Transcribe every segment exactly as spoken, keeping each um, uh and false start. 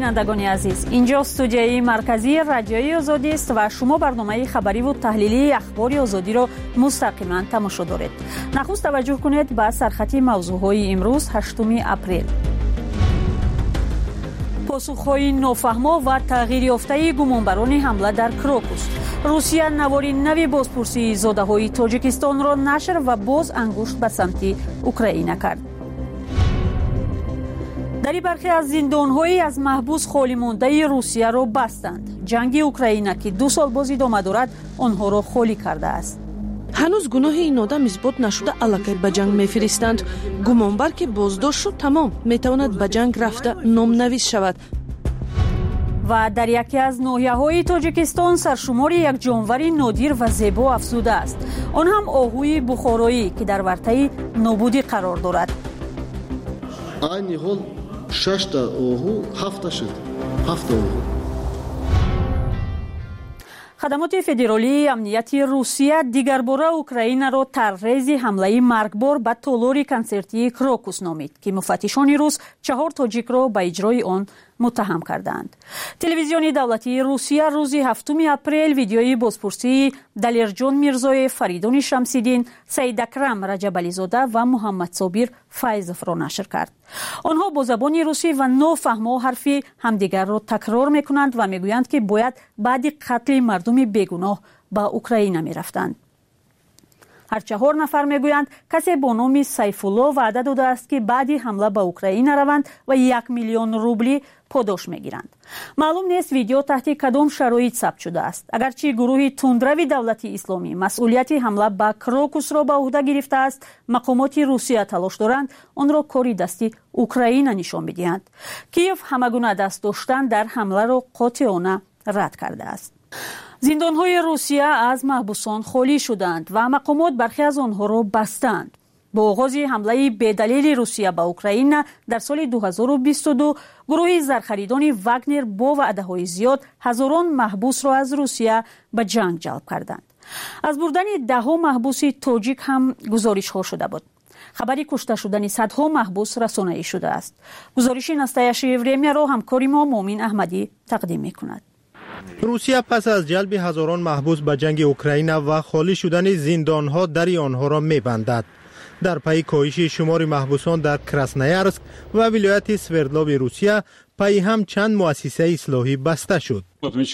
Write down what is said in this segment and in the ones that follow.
бинандагони азиз, инҷо студияи марказии радиои озодӣ аст ва шумо барномаи хабариву таҳлилии ахбори озодиро мустақиман тамошо доред. нахуст таваҷҷӯҳ кунед ба сархати мавзӯъҳои имрӯз ҳаштуми апрел. посухҳои нофаҳмо ва тағйирёфтаи гумонбарони ҳамла дар Крокус. русия навори нави бозпурсии зодаҳои тоҷикистонро нашр ва боз ангушт ба самти украина кард. дар бархе аз зиндонҳои аз маҳбус холимондаи русияро бастанд. ҷанги украина ки ду сол боз идома дорад, онҳоро холӣ кардааст. ҳанӯз гуноҳи ин одам исбот нашуда аллакай ба ҷанг мефиристанд. гумонбар ки боздошт шуд тамом метавонад ба ҷанг рафта номнавис шавад. ва дар яке аз ноҳияҳои тоҷикистон саршумори як ҷонвари нодир ва зебо афзудааст. он ҳам оҳуи бухороӣ ки дар вартаи нобудӣ қарор дорад. айни ҳол шашта оҳу ҳафта шуд ҳафта оҳу. хадамоти федералии амнияти русия дигарбора украинаро таррези ҳамлаи маргбор ба толори консертии Крокус номид ки муфаттишони рус чаҳор тоҷикро ба иҷрои он муттаҳам карданд. телевизиони давлатии русия рӯзи ҳафтуми апрел видеои бозпурсии Далерҷон Мирзоев, Фаридони Шамсиддин, Саидакрам Раҷабализода ва Муҳаммад Собир Файзовро нашр кард. онҳо бо забони русӣ ва нофаҳмо ҳарфи ҳамдигарро такрор мекунанд ва мегӯянд ки бояд баъди қатли мардуми бегуноҳ ба Украина мерафтанд. ҳар чаҳор нафар мегӯянд касе бо номи Сайфулло ваъда додааст ки баъди ҳамла ба Украина раванд ва як миллион рубли подош мегиранд. маълум нест видео таҳти кадом шароит сабт шудааст. агарчи гурӯҳи тундрави давлати исломӣ масъулияти ҳамла ба Крокусро ба уҳда гирифтааст, мақомоти Русия талош доранд онро кори дасти Украина нишон бидиҳанд. Киев ҳамагуна даст доштан дар ҳамларо қотиона рад кардааст. зиндонҳои русия аз маҳбусон холӣ шуданд ва мақомот бархе аз онҳоро бастанд. бо оғози ҳамлаи бедалили русия ба Украина дар соли дуҳазору бисту ду гурӯҳи зархаридони Вагнер бо ваъдаҳои зиёд ҳазорон маҳбусро аз русия ба ҷанг ҷалб карданд. аз бурдани даҳҳо маҳбуси тоҷик ҳам гузоришҳо шуда буд. хабари кушта шудани садҳо маҳбус расонаӣ шудааст. гузориши настоящее времяро ҳамкори мо Момин Аҳмадӣ тақдим мекунад. русия пас аз ҷалби ҳазорон маҳбус ба ҷанги Украина ва холӣ шудани зиндонҳо дари онҳоро мебандад. дар пайи коҳиши шумори маҳбусон дар Красноярск ва вилояти Свердлови Русия пайи ҳам чанд муассисаи ислоҳӣ баста шуд.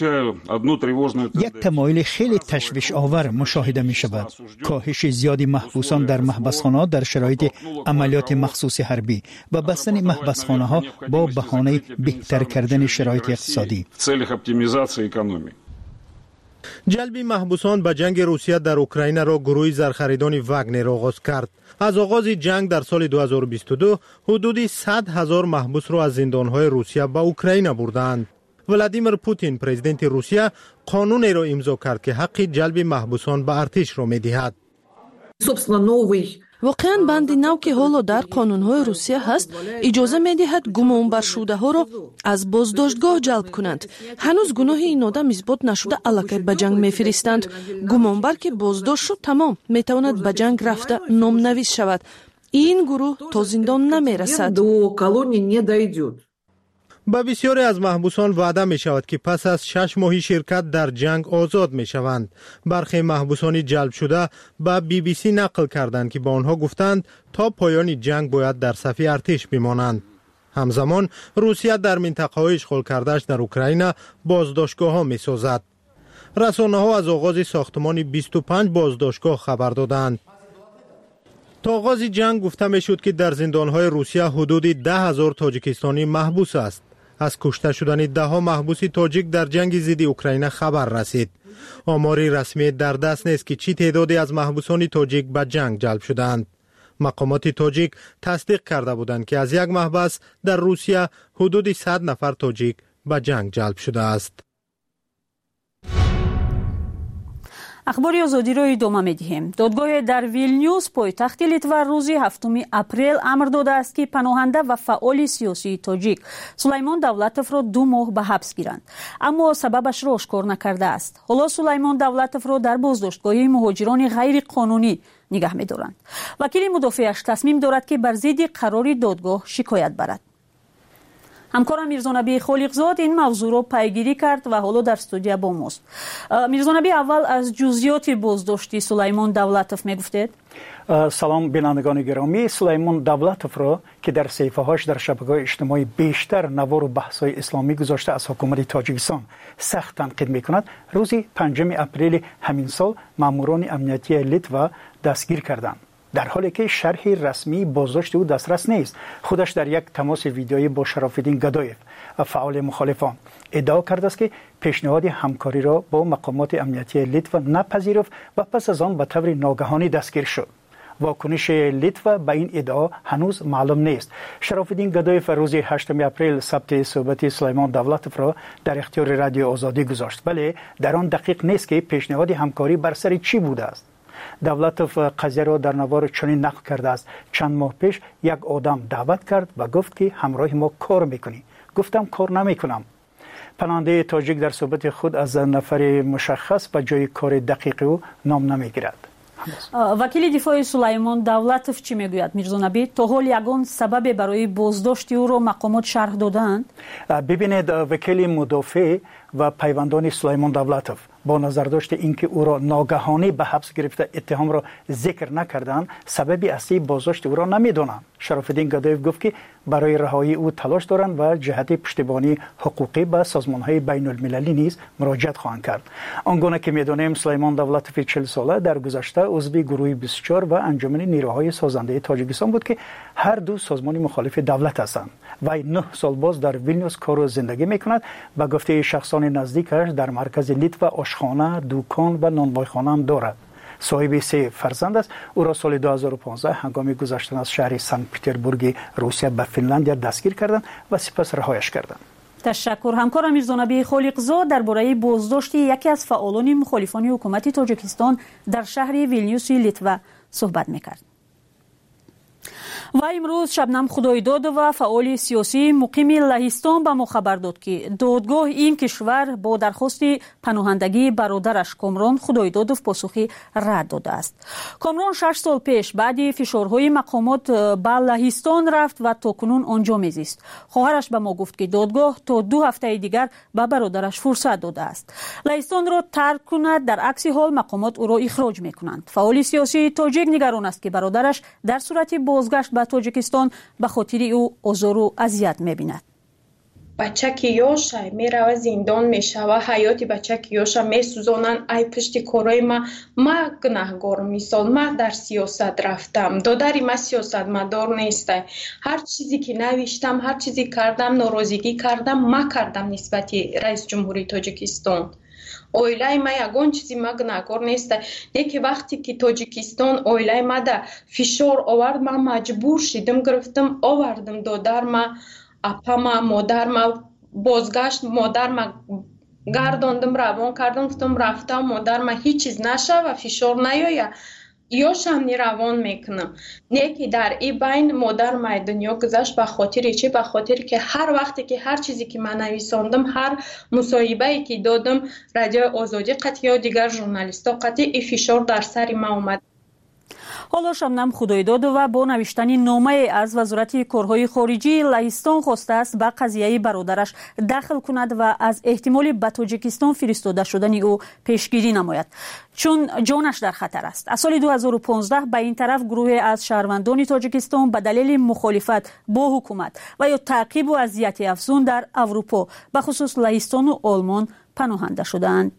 як тамоили хеле ташвишовар мушоҳида мешавад. коҳиши зиёди маҳбусон дар маҳбасхонаҳо дар шароити амалиёти махсуси ҳарбӣ ва бастани маҳбасхонаҳо бо баҳонаи беҳтар кардани шароити иқтисодӣ. ҷалби маҳбусон ба ҷанги Русия дар Украинаро гурӯҳи зархаридони Вагнер оғоз кард. аз оғози ҷанг дар соли дуҳазору бисту ду ҳудуди сад ҳазор маҳбусро аз зиндонҳои Русия ба Украина бурданд. Владимир Путин, президенти Русия, қонунеро имзо кард ки ҳаққи ҷалби маҳбусон ба артишро медиҳад. воқеан банди нав ки ҳоло дар қонунҳои русия ҳаст иҷоза медиҳад гумонбаршудаҳоро аз боздоштгоҳ ҷалб кунанд. ҳанӯз гуноҳи ин одам исбот нашуда аллакай ба ҷанг мефиристанд. гумонбар ки боздошт шуд тамом метавонад ба ҷанг рафта номнавис шавад. ин гурӯҳ то зиндон намерасад. ба бисёре аз маҳбусон ваъда мешавад ки пас аз шаш моҳи ширкат дар ҷанг озод мешаванд. бархе маҳбусони ҷалбшуда ба би би си нақл карданд ки ба онҳо гуфтанд то поёни ҷанг бояд дар сафи артиш бимонанд. ҳамзамон русия дар минтақаҳои ишғолкардааш дар Украина боздоштгоҳҳо месозад. расонаҳо аз оғози сохтмони бисту панҷ боздоштгоҳ хабар доданд. то оғози ҷанг гуфта мешуд ки дар зиндонҳои русия ҳудуди даҳ ҳазор тоҷикистонӣ маҳбус аст. аз кушта шудани даҳҳо маҳбуси тоҷик дар ҷанги зидди Украина хабар расид. омори расмие дар даст нест ки чӣ теъдоде аз маҳбусони тоҷик ба ҷанг ҷалб шуданд. мақомоти тоҷик тасдиқ карда буданд ки аз як маҳбас дар русия ҳудуди сад нафар тоҷик ба ҷанг ҷалб шудааст. ахбори озодиро идома медиҳем. додгоҳе дар Вилнюс, пойтахти Литва, рӯзи ҳафтуми апрел амр додааст ки паноҳанда ва фаъоли сиёсии тоҷик Сулаймон Давлатовро ду моҳ ба ҳабс гиранд, аммо сабабашро ошкор накардааст. ҳоло Сулаймон Давлатовро дар боздоштгоҳи муҳоҷирони ғайриқонунӣ нигаҳ медоранд. вакили мудофиаш тасмим дорад ки бар зидди қарори додгоҳ шикоят барад. همکارم میرزانبی خالقزاد این موضوع رو پیگیری کرد و حالا در استودیو با ماست. میرزانبی، اول از جزئیات بازداشتی سلیمان دولتوف میگفتید؟ سلام بینندگان گرامی. سلیمان دولتوف را که در صفحه هاش در شبکه‌های اجتماعی بیشتر نوار و بحث‌های اسلامی گذاشته از حکومت تاجیکستان سخت تنقید می‌کند، روز پنجم اپریل همین سال ماموران امنیتی لیتوا دستگیر کردند، در حالی که شرح رسمی بازداشت او دسترس نیست. خودش در یک تماس ویدیویی با شراف‌الدین گدایف، فعال مخالفان، ادعا کرده است که پیشنهاد همکاری را با مقامات امنیتی لیتوا نپذیرفت و پس از آن به طور ناگهانی دستگیر شد. واکنش لیتوا به این ادعا هنوز معلوم نیست. شراف‌الدین گدایف روز هشتم اپریل ثبت صحبت سلیمان دولتوف را در اختیار رادیو آزادی گذاشت، ولی در آن دقیق نیست که پیشنهاد همکاری بر سر چی بوده است. دولتوف قضیه را در نوار چنین نقل کرده است: چند ماه پیش یک آدم دعوت کرد و گفت که همراه ما کار میکنی. گفتم کار نمیکنم. پناهنده تاجیک در صحبت خود از نفر مشخص و جای کار دقیق او نام نمیگیرد. وکیل دفاع سلیمان دولتوف چی میگوید میرزانبی؟ تا حال یگان سبب برای بازداشت او را مقامات شرح دادند؟ ببینید، وکیل مدافع و پیوندان سلیمان دولتوف با نظر داشته اینکه او را ناگهانی به حبس گرفته اتهام را ذکر نکردند، سبب اصلی بازداشت او را نمیدانند. شراف‌الدین گدایف گفت که برای رهایی او تلاش دارند و جهت پشتیبانی حقوقی به سازمان‌های بین المللی نیز مراجعت خواهند کرد. آنگونه که می‌دانیم سلیمان دولتوف چهل ساله در گذشته عضو گروه بیست و چهار و انجمن نیروهای سازنده تاجیکستان بود که هر دو سازمان مخالف دولت هستند. وی نه سال باز در ویلنیوس کار و زندگی می‌کند و گفته شخصان نزدیکش در مرکز لیتوا آشخانه، دکان و نانوایخانه هم دارد. صاحب سه فرزند است. او را سال دو هزار و پانزده هنگام گذشتن از شهر سنت پترزبورگ روسیه به فنلاندیا دستگیر کردند و سپس رهایش کردند. تشکر. همکارم میرزانبی خالقزاد درباره بازداشت یکی از فعالان مخالفان حکومت تاجیکستان در شهر ویلنیوس لیتوا صحبت می‌کرد. و امروز شبنم خدایداد و فعال سیاسی مقیم لهستان به ما خبر داد که دادگاه این کشور با درخواست پناهندگی برادرش کامران خدایدادوف پاسخی رد داده است. کامران شش سال پیش بعد فشارهای مقامات به لهستان رفت و تاکنون آنجا میزیست. خواهرش به ما گفت که دادگاه تا دو هفته دیگر به برادرش فرصت داده است لهستان را ترک کند، در عکس حال مقامات او را اخراج میکنند. فعال سیاسی تاجیک نگران است که برادرش در صورت بازگشت به تاجیکستان به خاطر او آزار و اذیت می‌بیند. بچه که یوشه میره زندان میشه و حیات بچه که یوشه میسوزانن. ای پشت کارای ما ما گناهگار مثال ما در سیاست رفتم، دادری ما سیاست مدار نیسته. هر چیزی که نوشتم، هر چیزی کردم، ناراضگی کردم ما کردم نسبت رئیس جمهوری تاجیکستان. اویلای ما یگان چیزی ما گناهگار نیسته. دیگه وقتی که تاجیکستان اویلای ما ده فشار آورد، ما مجبور شدم گرفتم آوردم دادر ما، اپا ما، مادر ما بازگشت، مادر ما گرداندم روان کردم، گفتم رفتم مادر ما هیچ چیز نشه و فشار نیاید یا شمنی روان میکنم. نه که در این بین مادر ما دنیا گذشت به خاطر چی؟ به خاطر که هر وقتی که هر چیزی که من نویساندم، هر مصاحبه‌ای که دادم رادیو آزادی قطعی یا دیگر ژورنالیستا قطعی این فشار در سر ما اومد. حالا شبنم خدایداد و با نوشتن نامه از وزارت کارهای خارجی لهستان خواسته است به قضیه برادرش دخل کند و از احتمال به تاجیکستان فرستاده شدن او پیشگیری نماید، چون جانش در خطر است. از سال دو هزار و پانزده به این طرف گروه از شهروندان تاجیکستان به دلیل مخالفت با حکومت و یا تعقیب و اذیت افزون در اروپا به خصوص لهستان و آلمان پناهنده شدند.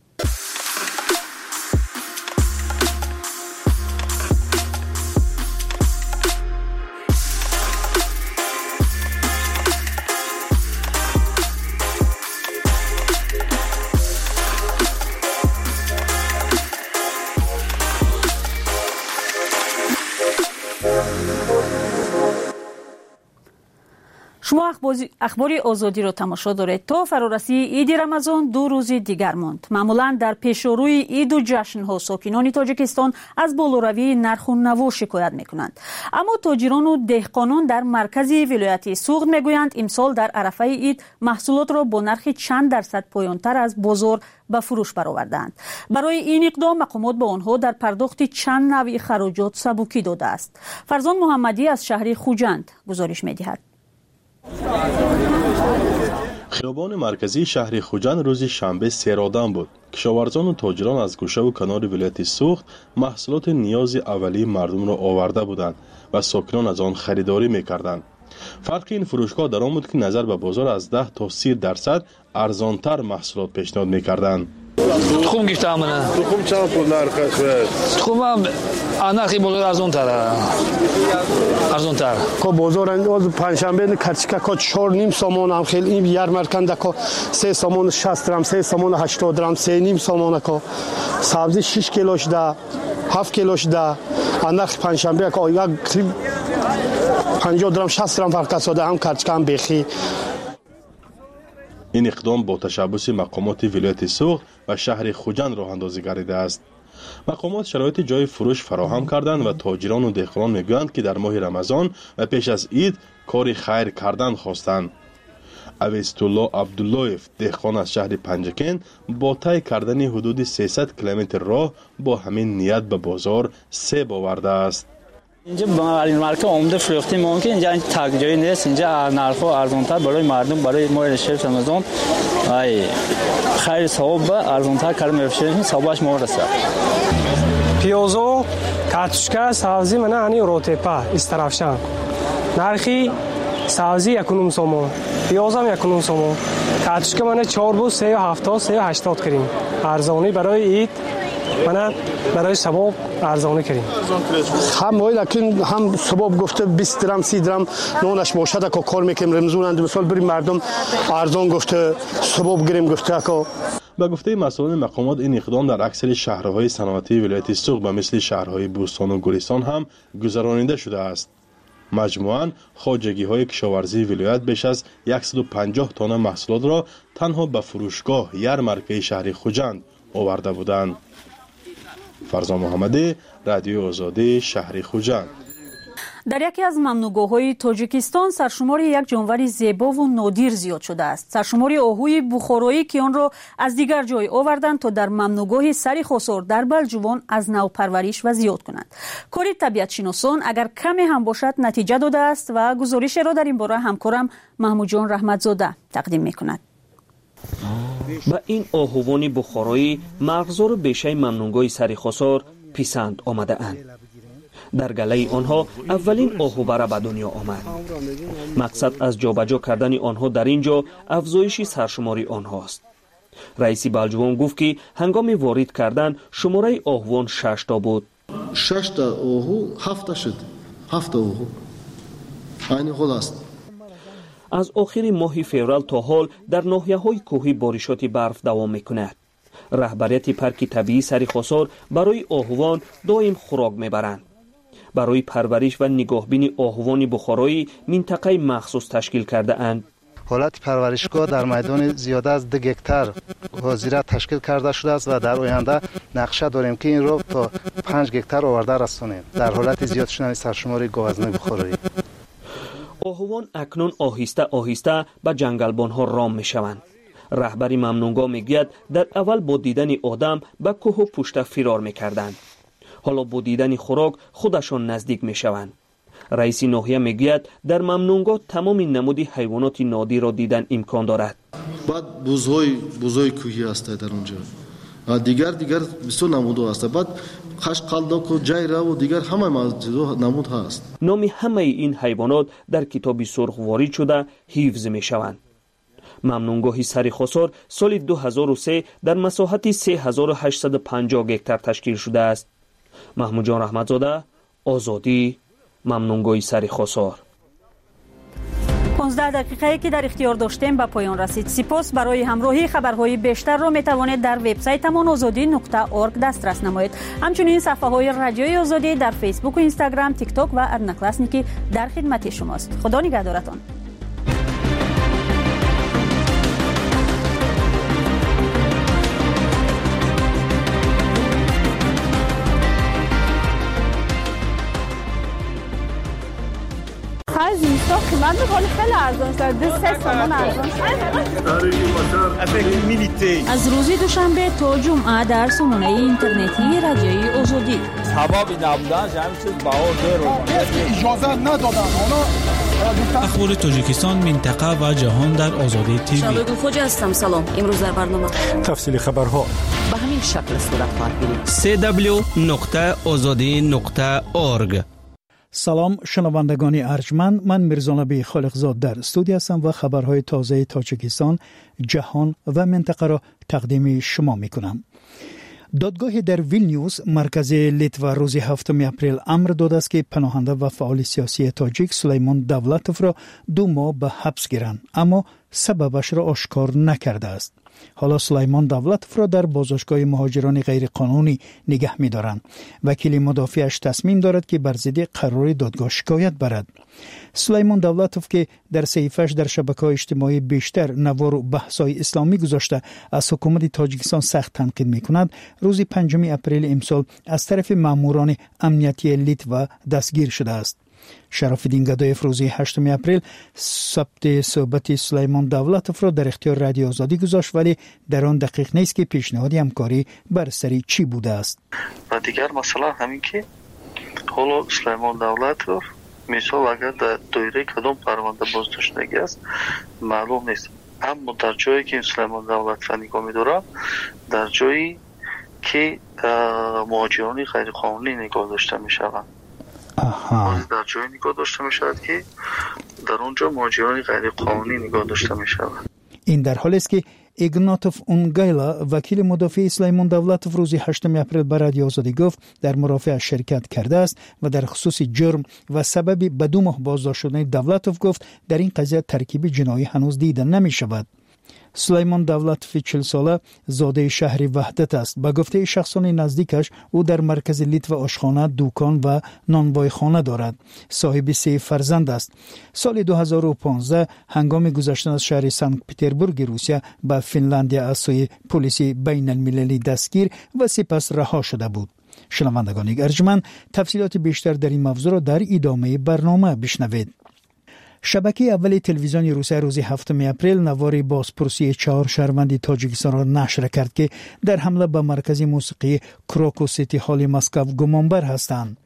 شما اخبار آزادی را تماشا دارید. تا فرارسی عید رمضان دو روز دیگر ماند. معمولا در پیشروی عید و جشن‌ها ساکنان تاجیکستان از بالاروی نرخ و نوا شکایت می‌کنند. اما تاجران و دهقانان در مرکز ولایت سوغد می‌گویند امسال در عرفه عید محصولات را با نرخ چند درصد پایین‌تر از بازار به فروش برآوردند. برای این اقدام مقامات به آنها در پرداخت چند نوع خراجات سبکی داده است. فرزان محمدی از شهر خوجند گزارش می‌دهد. خیابان مرکزی شهر خوجند روز شنبه سیرادان بود. کشاورزان و تاجران از گوشه و کنار ولایت سوخت محصولات نیاز اولیه مردم را آورده بودند و ساکنان از آن خریداری می‌کردند. فرق این فروشگاه در آن بود که نظر به بازار از ده تا سی درصد ارزانتر محصولات پیشنهاد می‌کردند. تخم گفتم من. تخم چند پول نرخش است؟ تخم نرخی بالا ارزان‌تره. ارزان‌تر. کو بازار اند پنجشنبه کچکا کو چهار نیم سامان هم خیلی این یارمارکند کو سه سامان شصت درم سه سامان هشتاد درم سه نیم سامان کو سبزی شش کیلوش ده هفت کیلوش ده نرخ پنجشنبه کو یک پنجاه درم شصت درم فرق است هم کچکا هم بخی. این اقدام با تشبث مقامات ولایت سوخت و شهر خوجند راه اندازی گردیده است. مقامات شرایط جای فروش فراهم کردند و تاجران و دهقانان میگویند که در ماه رمضان و پیش از عید کار خیر کردن خواستند. اویست الله عبداللهیف دهقان از شهر پنجکین با طی کردن حدود سیصد کیلومتر راه با همین نیت به بازار سیب آورده است. اینجا با این مارکت عمده فروختیم ممکن اینجا تاگ جایی نیست، اینجا نرخ‌ها ارزان‌تر برای مردم برای ماه شهر رمضان ای خیر ثواب ارزان‌تر کار می‌فروشیم ثوابش مورسه. پیازو کاتشکا سبزی من انی روتپا استرافشان نرخی سبزی یکونم سومون پیازم یکونم سومون کاتشکا من چهار بود سه و هفتاد سه و هشتاد کردیم ارزانی برای عید من برای سباب ارزانی کردیم هم وای لکن هم سباب گفته بیست درم سی درم نونش باشد که کار میکنیم رمضان اند مثال بریم مردم ارزان گفته سباب گیریم گفته که به گفته مسئولان مقامات این اقدام در اکثر شهرهای صنعتی ولایت سوخت و مثل شهرهای بوستان و گلستان هم گذرانیده شده است. مجموعاً خواجگی‌های کشاورزی ولایت بیش از صد و پنجاه تن محصولات را تنها به فروشگاه یارمارکه شهر خوجند آورده بودند. فرزان محمدی، رادیو آزادی، شهر خوجند. در یکی از ممنوعگاه‌های تاجیکستان سرشمار یک جانور زیبا و نادر زیاد شده است. سرشمار آهوی بخارایی که آن را از دیگر جای آوردند تا در ممنوعگاه سری خسار در بلجوان از نو پرورش و زیاد کنند. کاری طبیعت شناسان اگر کمی هم باشد نتیجه داده است و گزارش را در این باره همکارم محمود جان رحمتزاده تقدیم می‌کند. با این آهوان بخارایی مغزار بیشه ممنوعگاه سری خسار پسند آمده اند. در گله آنها اولین آهوبره به دنیا آمد. مقصد از جابجا کردن آنها در اینجا افزایش سرشماری آنهاست. رئیس بلجوان گفت که هنگام وارد کردن شماره آهوان شش تا بود. شش تا آهو هفت شد. هفت آهو. این حال است. از آخر ماه فوریه تا حال در ناحیه‌های کوهی بارشات برف دوام می‌کند. رهبریت پارک طبیعی سری خسار برای آهوان دائم خوراک می‌برند. برای پرورش و نگاهبینی آهوان بخارایی منطقه مخصوص تشکیل کرده اند. حالت پرورشگاه در میدان زیاده از دو هکتار حاضره تشکیل کرده شده است و در آینده نقشه داریم که این را تا پنج هکتار آورده رسانیم در حالت زیاد شدن سرشماری گاوزنای بخارایی. آهوان اکنون آهسته آهسته به جنگلبان ها رام می شوند. رهبری ممنوعگاه میگوید در اول با دیدن آدم به کوه و پشت فرار می کردند. حالا با دیدن خوراک خودشان نزدیک می شوند. رئیس ناحیه میگوید در ممنوعگاه تمام نمودی حیوانات نادر را دیدن امکان دارد. بعد بوزهای بوزهای کوهی است در اونجا. دیگر دیگر بسیار نمود است. بعد خش قلدک و جیره و دیگر همه نمود هست. نام همه این حیوانات در کتاب سرخ وارد شده حفظ می شوند. ممنوعگاه سری خسار سال دو هزار و سه در مساحت سه هزار و هشتصد و پنجاه هکتار تشکیل شده است. محمود جان رحمتزاده، آزادی، ممنوعگاه سری خسار. پانزده دقیقه که در اختیار داشتیم به پایان رسید. سپاس. برای همراهی خبرهای بیشتر را می توانید در وبسایتمان آزادی نقطه اورگ دسترس نمایید. همچنین صفحه های رادیوی آزادی در فیسبوک و اینستاگرام، تیک تاک و ادنکلاسنیکی در خدمت شماست. خدا نگهدارتان. زیستا قیمت می‌کنه خیلی ارزان شده. سه سامان ارزان شده. از روز دوشنبه تا جمعه در سامانه اینترنتی رادیوی آزادی. سبب نبودن همین چیز بهار داره. اجازه ندادن. اونا اخبار تاجیکستان، منطقه و جهان در آزادی تیوی. شادو خوجا هستم. سلام. امروز در برنامه تفصیل خبرها به همین شکل صورت خواهد گرفت. سی دبلیو نقطه آزادی نقطه اورگ. سلام شنوندگان ارجمند، من میرزانبی خالقزاد در استودیو هستم و خبرهای تازه تاجیکستان، جهان و منطقه را تقدیم شما میکنم. دادگاه در ویلنیوس مرکز لیتوا روز هفتم اپریل امر داده است که پناهنده و فعال سیاسی تاجیک سلیمان دولتوف را دو ماه به حبس گیرند، اما سببش را آشکار نکرده است. حالا سلیمان دولتوف را در بازداشتگاه مهاجران غیرقانونی نگه می‌دارند. وکیل مدافعش تصمیم دارد که بر ضد قرار دادگاه شکایت برد. سلیمان دولتوف که در صحیفه‌اش در شبکه‌های اجتماعی بیشتر نوار و بحث‌های اسلامی گذاشته از حکومت تاجیکستان سخت تنقید می‌کند، روز پنجم اپریل امسال از طرف ماموران امنیتی لیتوا دستگیر شده است. شراف‌الدین گدایف روز هشتم اپریل ثبت صحبت سلیمان دولتوف را در اختیار رادیو آزادی گذاشت، ولی در آن دقیق نیست که پیشنهاد همکاری بر سر چی بوده است. و دیگر مسئله همین که حالا سلیمان دولتوف مثال اگر در دایره کدام پرونده بازداشتگی است معلوم نیست، اما در جایی که سلیمان دولتوف نگاه می‌دارم در جایی که مهاجران غیرقانونی نگاه داشته می‌شوند. آها. در جایی نگاه داشته می شود که در اونجا مهاجران غیر قانونی نگاه داشته می شود. این در حالی است که ایگناتوف اونگایلا وکیل مدافع سلیمان دولتوف روز هشتم اپریل به رادیو آزادی گفت در مرافعه شرکت کرده است و در خصوص جرم و سبب به دو ماه بازداشت شدن دولتوف گفت در این قضیه ترکیب جنایی هنوز دیده نمی شود. سلیمان دولتوف چهل ساله زاده شهر وحدت است. به گفته شخصان نزدیکش او در مرکز لیتوا آشخانه، دکان و نانوایخانه دارد. صاحب سه فرزند است. سال دو هزار و پانزده هنگام گذشتن از شهر سنت پترزبورگ روسیه به فنلاندیا از سوی پلیس بین المللی دستگیر و سپس رها شده بود. شنوندگان ارجمند، تفصیلات بیشتر در این موضوع را در ادامه برنامه بشنوید. شبکه اول تلویزیون روسیه روز هفتم اپریل نوار بازپرسی چهار شهروند تاجیکستان را نشر کرد که در حمله به مرکز موسیقی کروکو سیتی هال مسکو گمانبر هستند.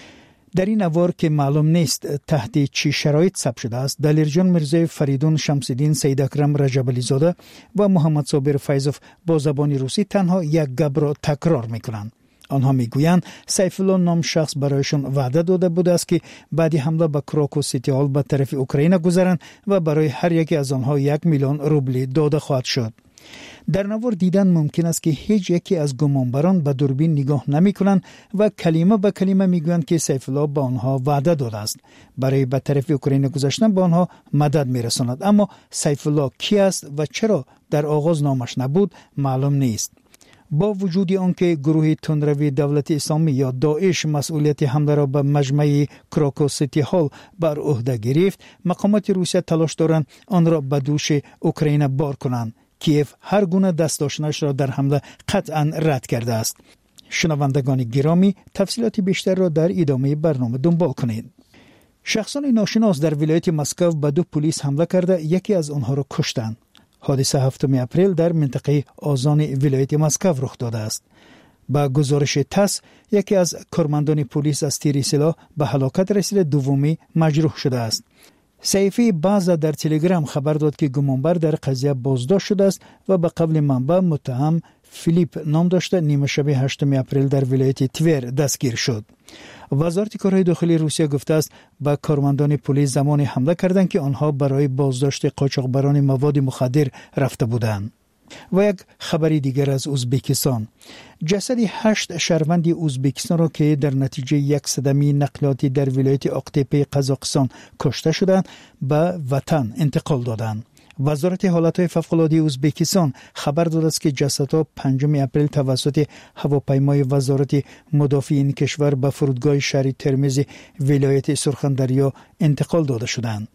در این نوار که معلوم نیست تحت چه شرایط ثبت شده است، دلیرجان میرزای فریدون شمس‌الدین، سید اکرم رجب‌علی زاده و محمد صابر فیضوف با زبان روسی تنها یک گپ را تکرار می‌کنند. آنها میگویند سیف الله نام شخص برایشان وعده داده بوده است که بعد حمله به کروکو سیتی هال به طرف اوکراین گذرند و برای هر یکی از آنها یک میلیون روبل داده خواهد شد. در نوار دیدن ممکن است که هیچ یکی از گمانبران به دوربین نگاه نمی کنند و کلمه به کلمه میگویند که سیف الله به آنها وعده داده است برای به طرف اوکراین گذشتن به آنها مدد میرساند، اما سیف الله کی است و چرا در آغاز نامش نبود معلوم نیست. با وجود آنکه گروه تندروی دولت اسلامی یا داعش مسئولیت حمله را به مجمع کروکو سیتی هال بر عهده گرفت، مقامات روسیه تلاش دارند آن را به دوش اوکراین بار کنند. کیف هر گونه دست داشتنش را در حمله قطعا رد کرده است. شنوندگان گرامی، تفصیلات بیشتر را در ادامه برنامه دنبال کنید. شخصان ناشناس در ولایت مسکو به دو پلیس حمله کرده یکی از آنها را کشتند. حادثه هفتم اپریل در منطقه آزان ولایت مسکو رخ داده است. با گزارش تاس، یکی از کارمندان پلیس از تیر سلاح به هلاکت رسیده، دومی مجروح شده است. صحیفه باز در تلگرام خبر داد که گمانبر در قضیه بازداشت شده است و به قول منبع متهم فیلیپ نام داشته نیمه شب هشتم اپریل در ولایت تور دستگیر شد. وزارت کارهای داخلی روسیه گفته است با کارمندان پلیس زمان حمله کردند که آنها برای بازداشت قاچاقبران مواد مخدر رفته بودند. و یک خبری دیگر از ازبکستان. جسد هشت شهروند ازبکستان را که در نتیجه یک صدمه نقلیاتی در ولایت آقتپه قزاقستان کشته شدند به وطن انتقال دادند. وزارت حالات فوق‌العاده ازبکستان خبر داده است که جسدها پنجم اپریل توسط هواپیمای وزارت مدافع این کشور به فرودگاه شهر ترمز ولایت سرخندریا انتقال داده شدند.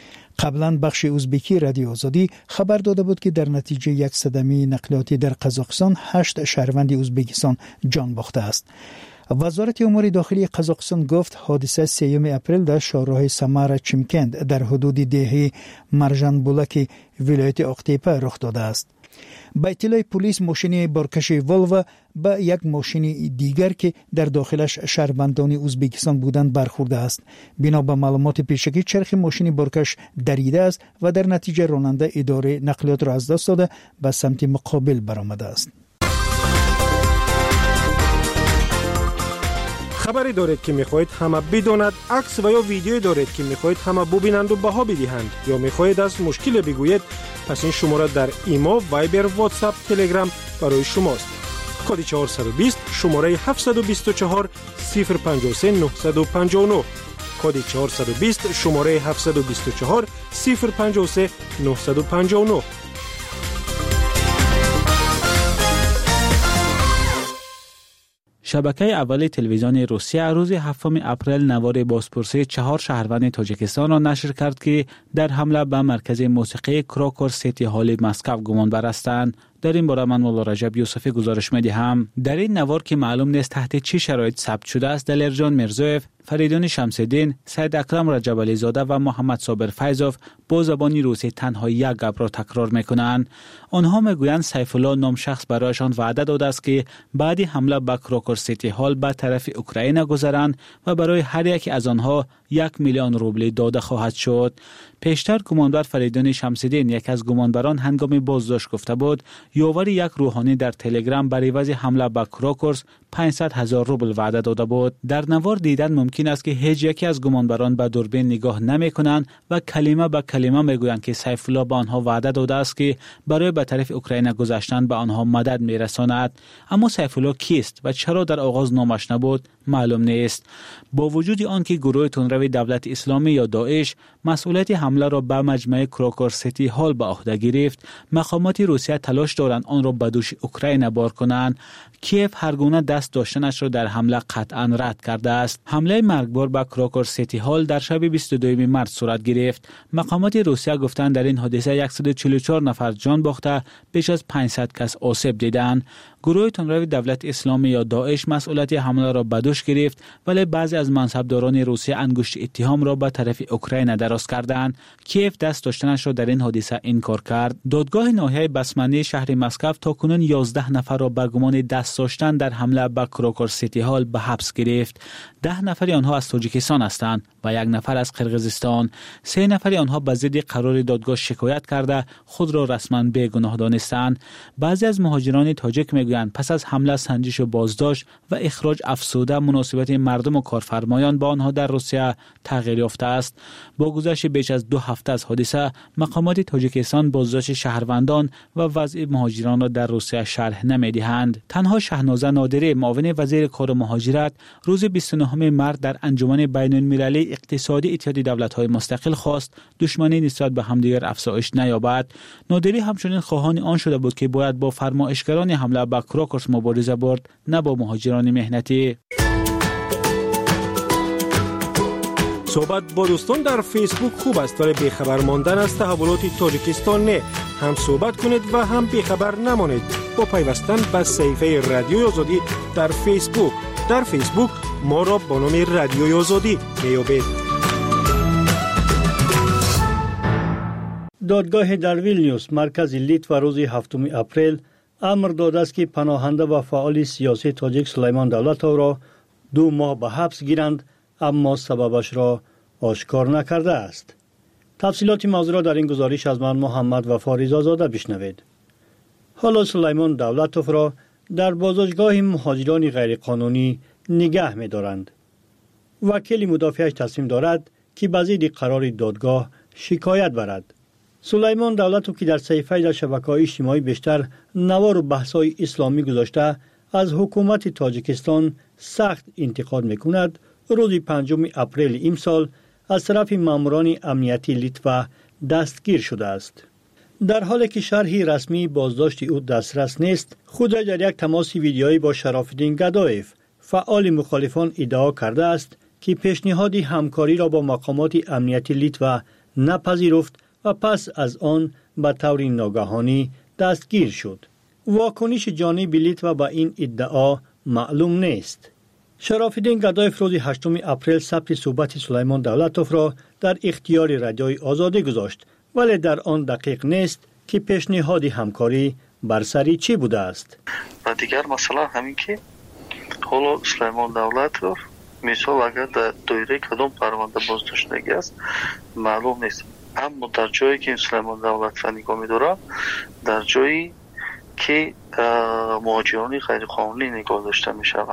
قبلا بخش ازبکی رادیو آزادی خبر داده بود که در نتیجه یک صدمه نقلیاتی در قزاقستان هشت شهروند ازبکستان جان باخته است. وزارت امور داخلی قزاقستان گفت حادثه سوم اپریل در شاهراه سمر چیمکند در حدود دهه مرجان بولک ولایت آقتپه رخ داده است. با اطلاع پلیس ماشین بارکش والو با یک ماشین دیگر که در داخلش شهروندان ازبکستان بودند برخورده است. بنا به معلومات پیشگی چرخ ماشین بارکش دریده است و در نتیجه راننده اداره نقلیات را از دست داده به سمت مقابل برآمده است. خبری دارید که میخواهید همه بداند، عکس و یا ویدیویی دارید که میخواهید همه ببینند و بها بدهند یا میخواهید از مشکل بگویید، پس این شماره در ایمو، وایبر، واتساپ، تلگرام برای شماست. کد چهارصد و بیست شماره هفتصد و بیست و چهار صفر پنجاه و سه نهصد و پنجاه و نه. کد چهارصد و بیست شماره هفتصد و بیست و چهار صفر پنجاه و سه نهصد و پنجاه و نه. شبکه اول تلویزیون روسیه روز هفتم اپریل نوار بازپرسی چهار شهروند تاجیکستان را نشر کرد که در حمله به مرکز موسیقی کراکور سیتی هال مسکو گمانبر هستند. در این باره من مولا رجب یوسفی گزارش می‌دهم. در این نوار که معلوم نیست تحت چه شرایط ثبت شده است، دلرجان میرزویف، فریدون شمس‌الدین، سید اکرم رجب علی زاده و محمد صابر فیضوف با زبان روسی تنها یک گپ را تکرار می‌کنند. آنها میگویند سیف الله نام شخص برایشان وعده داده است که بعد حمله به کراکور سیتی هال به طرف اوکراین گذرند و برای هر یک از آنها یک میلیون روبل داده خواهد شد. پیشتر گمانبر فریدون شمس‌الدین، یک از گمانبران، هنگام بازداشت گفته بود یاور یک روحانی در تلگرام برای عوض حمله به کراکورس پانصد هزار روبل وعده داده بود. در نوار دیدن ممکن است که هیچ یکی از گمانبران به دوربین نگاه نمی کنند و کلمه به کلمه میگویند که سیف الله به آنها وعده داده است که برای به طرف اوکراین گذشتن به آنها مدد میرساند. اما سیف الله کیست و چرا در آغاز نامش نبود معلوم نیست. با وجود آنکه گروه تندروی دولت اسلامی یا داعش مسئولیت حمله را به مجمع کراکور سیتی هال به عهده گرفت، مقامات روسیه تلاش دارند آن را به دوش اوکراین بار کنند. کیف هر گونه دست داشتنش را در حمله قطعا رد کرده است. حمله مرگبار به کراکور سیتی هال در شب بیست و دوم مارس صورت گرفت. مقامات روسیه گفتند در این حادثه صد و چهل و چهار نفر جان باخته، بیش از پانصد کس آسیب دیدند. گروه تندروی دولت اسلامی یا داعش مسئولیت حمله را به دوش گرفت، ولی بعضی از منصبداران روسیه انگشت اتهام را به طرف اوکراین دراز کردند. کیف دست داشتنش را در این حادثه انکار کرد. دادگاه ناحیه بسمنی شهر مسکو تاکنون یازده نفر را به گمان دست داشتن در حمله به کراکور سیتی هال به حبس گرفت. ده نفر آنها از تاجیکستان هستند و یک نفر از قرقیزستان. سه نفر آنها به ضد قرار دادگاه شکایت کرده خود را رسما بیگناه دانستند. بعضی از مهاجران تاجیک میگویند پس از حمله سنجش و بازداشت و اخراج افسوده مناسبت مردم و کارفرمایان با آنها در روسیه تغییر یافته است. با گذشت بیش از دو هفته از حادثه، مقامات تاجیکستان بازداشت شهروندان و وضع مهاجران را در روسیه شرح نمیدهند. تنها شهنازه نادری، معاون وزیر کار و مهاجرت، روز بیست و نهم مارس در انجمن بین المللی اقتصادی اتحاد دولت‌های مستقل خواست دشمنی نسبت به همدیگر افزایش نیابد. نادری همچنین خواهان آن شده بود که باید با فرمایشگران حمله به کراکورس مبارزه برد، نه با مهاجران مهنتی. صحبت با دوستان در فیسبوک خوب است، ولی بیخبر ماندن از تحولات تاجیکستان نه. هم صحبت کنید و هم بیخبر نمانید با پیوستن به صفحه رادیوی آزادی در فیسبوک. در فیسبوک ما را با نام رادیوی آزادی میابید. دادگاه در ویلنیوس مرکز لیتوا روز هفتم اپریل امر داده است که پناهنده و فعال سیاسی تاجیک سلیمان دولتوف را دو ماه به حبس گیرند، اما سببش را آشکار نکرده است. تفصیلات موضوع را در این گزارش از من محمد وفا رضازاده بشنوید. حالا سلیمان دولتوف را در بازداشتگاه مهاجران غیرقانونی نگه می‌دارند. وکیل مدافعش تصمیم دارد که به ضد قرار دادگاه شکایت برد. سلیمان دولتوف که در صفحه در شبکه‌های اجتماعی بیشتر نوار و بحث‌های اسلامی گذاشته، از حکومت تاجیکستان سخت انتقاد می‌کند. روز پنجم اپریل امسال از طرف ماموران امنیتی لیتوا دستگیر شده است. در حالی که شرحی رسمی بازداشت او دسترس نیست، خود را در یک تماس ویدیویی با شراف‌الدین گدایف، فعال مخالفان، ادعا کرده است که پیشنهاد همکاری را با مقامات امنیتی لیتوا نپذیرفت و پس از آن به طور ناگهانی دستگیر شد. واکنش جانب لیتوا به این ادعا معلوم نیست. شراف‌الدین گدایف روز هشتم اپریل ثبت صحبت سلیمان دولتوف را در اختیار رادیوی آزادی گذاشت، ولی در آن دقیق نیست که پیشنهاد همکاری بر سر چی بوده است. و دیگر مثلا همین که حالا سلیمان دولت رو مثال اگر در دایره کدام پرونده بازداشتگی است معلوم نیست، اما در جایی که سلیمان دولت را نگاه می‌دارم در جایی که مهاجران غیر قانونی نگاه داشته می‌شوند.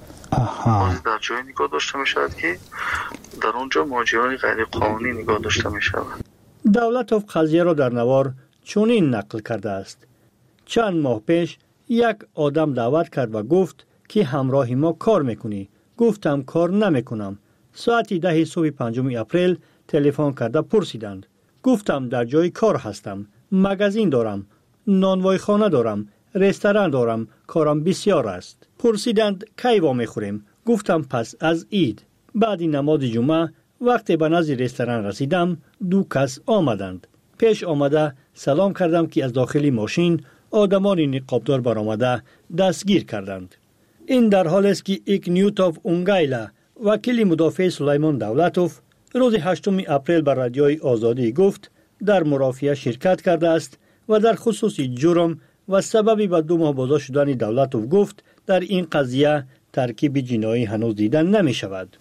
آها. در جایی نگاه داشته می‌شود که در اونجا مهاجران غیر قانونی نگاه داشته می‌شوند. دولتوف قضیه را در نوار چنین نقل کرده است: چند ماه پیش یک آدم دعوت کرد و گفت که همراه ما کار میکنی. گفتم کار نمیکنم. ساعتی ده صبح پنجم اپریل تلفن کرده پرسیدند. گفتم در جای کار هستم، مغازین دارم، نانوای خانه دارم، رستوران دارم، کارم بسیار است. پرسیدند کی وا میخوریم؟ گفتم پس از عید. بعد نماز جمعه وقتی به نزد رستوران رسیدم دو کس آمدند. پیش آمده سلام کردم که از داخل ماشین آدمان نقابدار برآمده دستگیر کردند. این در حال است که ایکنیوتوف اونگایلا وکیل مدافع سلیمان دولتوف روز هشتم اپریل بر رادیوی آزادی گفت در مرافعه شرکت کرده است و در خصوص جرم و سببی به دو ماه بازداشت شدن دولتوف گفت در این قضیه ترکیب جنایی هنوز دیدن نمی شود.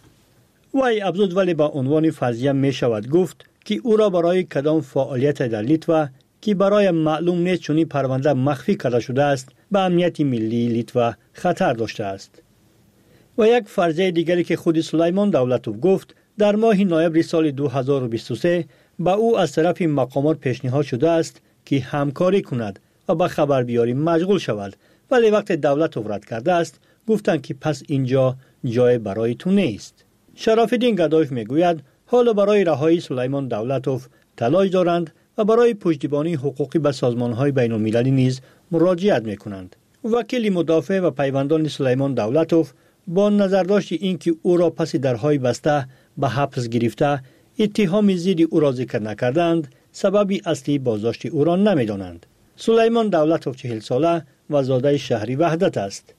وی افزود ولی با عنوان فرضیه می شود گفت که او را برای کدام فعالیت در لیتوا که برای معلوم نیست چونی پرونده مخفی کرده شده است به امنیت ملی لیتوا خطر داشته است. و یک فرضیه دیگری که خود سلیمان دولتوف گفت در ماه نوامبر سال دو هزار و بیست و سه با او از طرف مقامات پیشنهاد شده است که همکاری کند و به خبربیاری مشغول شود، ولی وقت دولتوف رد کرده است گفتند که پس اینجا جای برای تو نیست. شرافالدین گدایف میگوید حالا برای رهایی سلیمان دولتوف تلاش دارند و برای پشتیبانی حقوقی به سازمان‌های بین‌المللی نیز مراجعت می‌کنند. وکیل مدافع و پیوندان سلیمان دولتوف با نظرداشت اینکه او را پس درهای بسته به حبس گرفته اتهام ضد او را ذکر نکردند، سببی اصلی بازداشت او را نمی‌دانند. سلیمان دولتوف چهل ساله و زاده شهری وحدت است.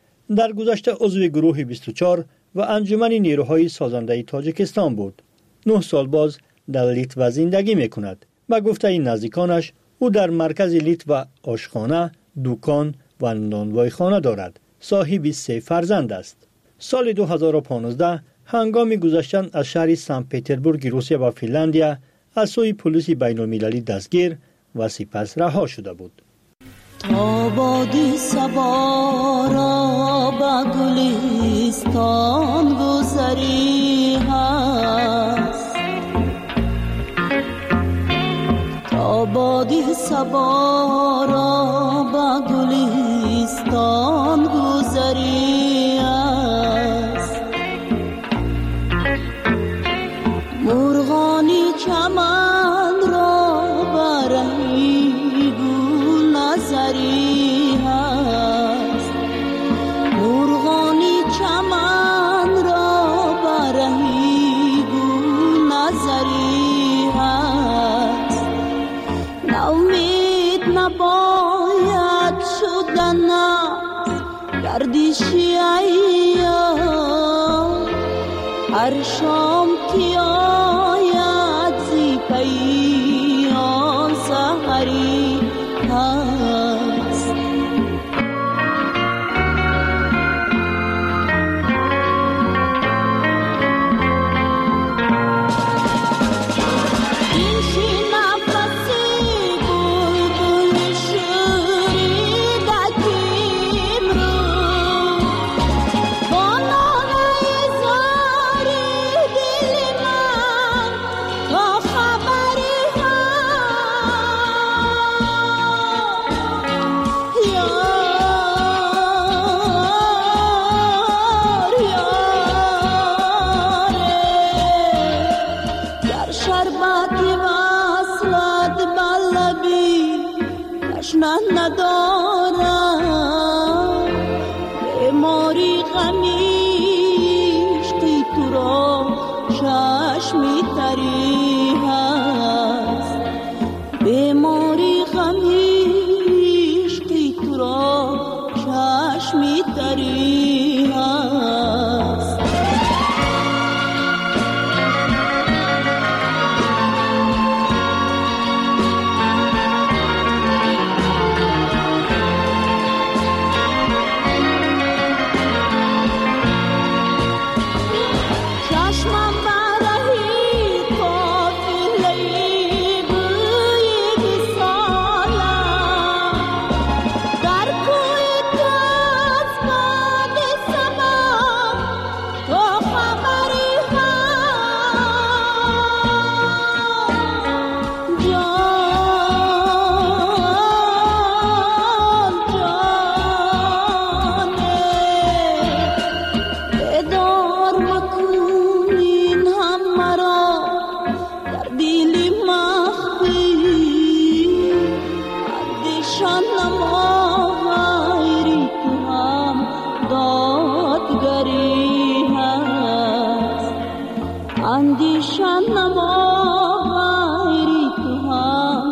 در گذشته عضو گروه بیست و چهار و انجمن نیروهای سازنده تاجیکستان بود. نه سال باز در لیتوا زندگی می‌کند. با گفته نزدیکانش او در مرکز لیتوا آشخانه، دکان و نانوای خانه دارد. صاحب سه فرزند است. سال دو هزار و پانزده هنگام گذشتن از شهر سن پترزبورگ روسیه و فنلاندیا از سوی پلیس بین‌المللی دستگیر و سپس رها شده بود. تا بادی صبا را با گلستان گذری هست، تا بادی صبا را با گلستان گذری هست، مرغانی چمن را برهی گل نظری هست، مرغانی چمن را برهی گل نظری هست، ناامید نباید شدن گردشی ایام، هر شام که آید زی پیام سحری هست. دادگری هست اندیشان نما غیری تو هم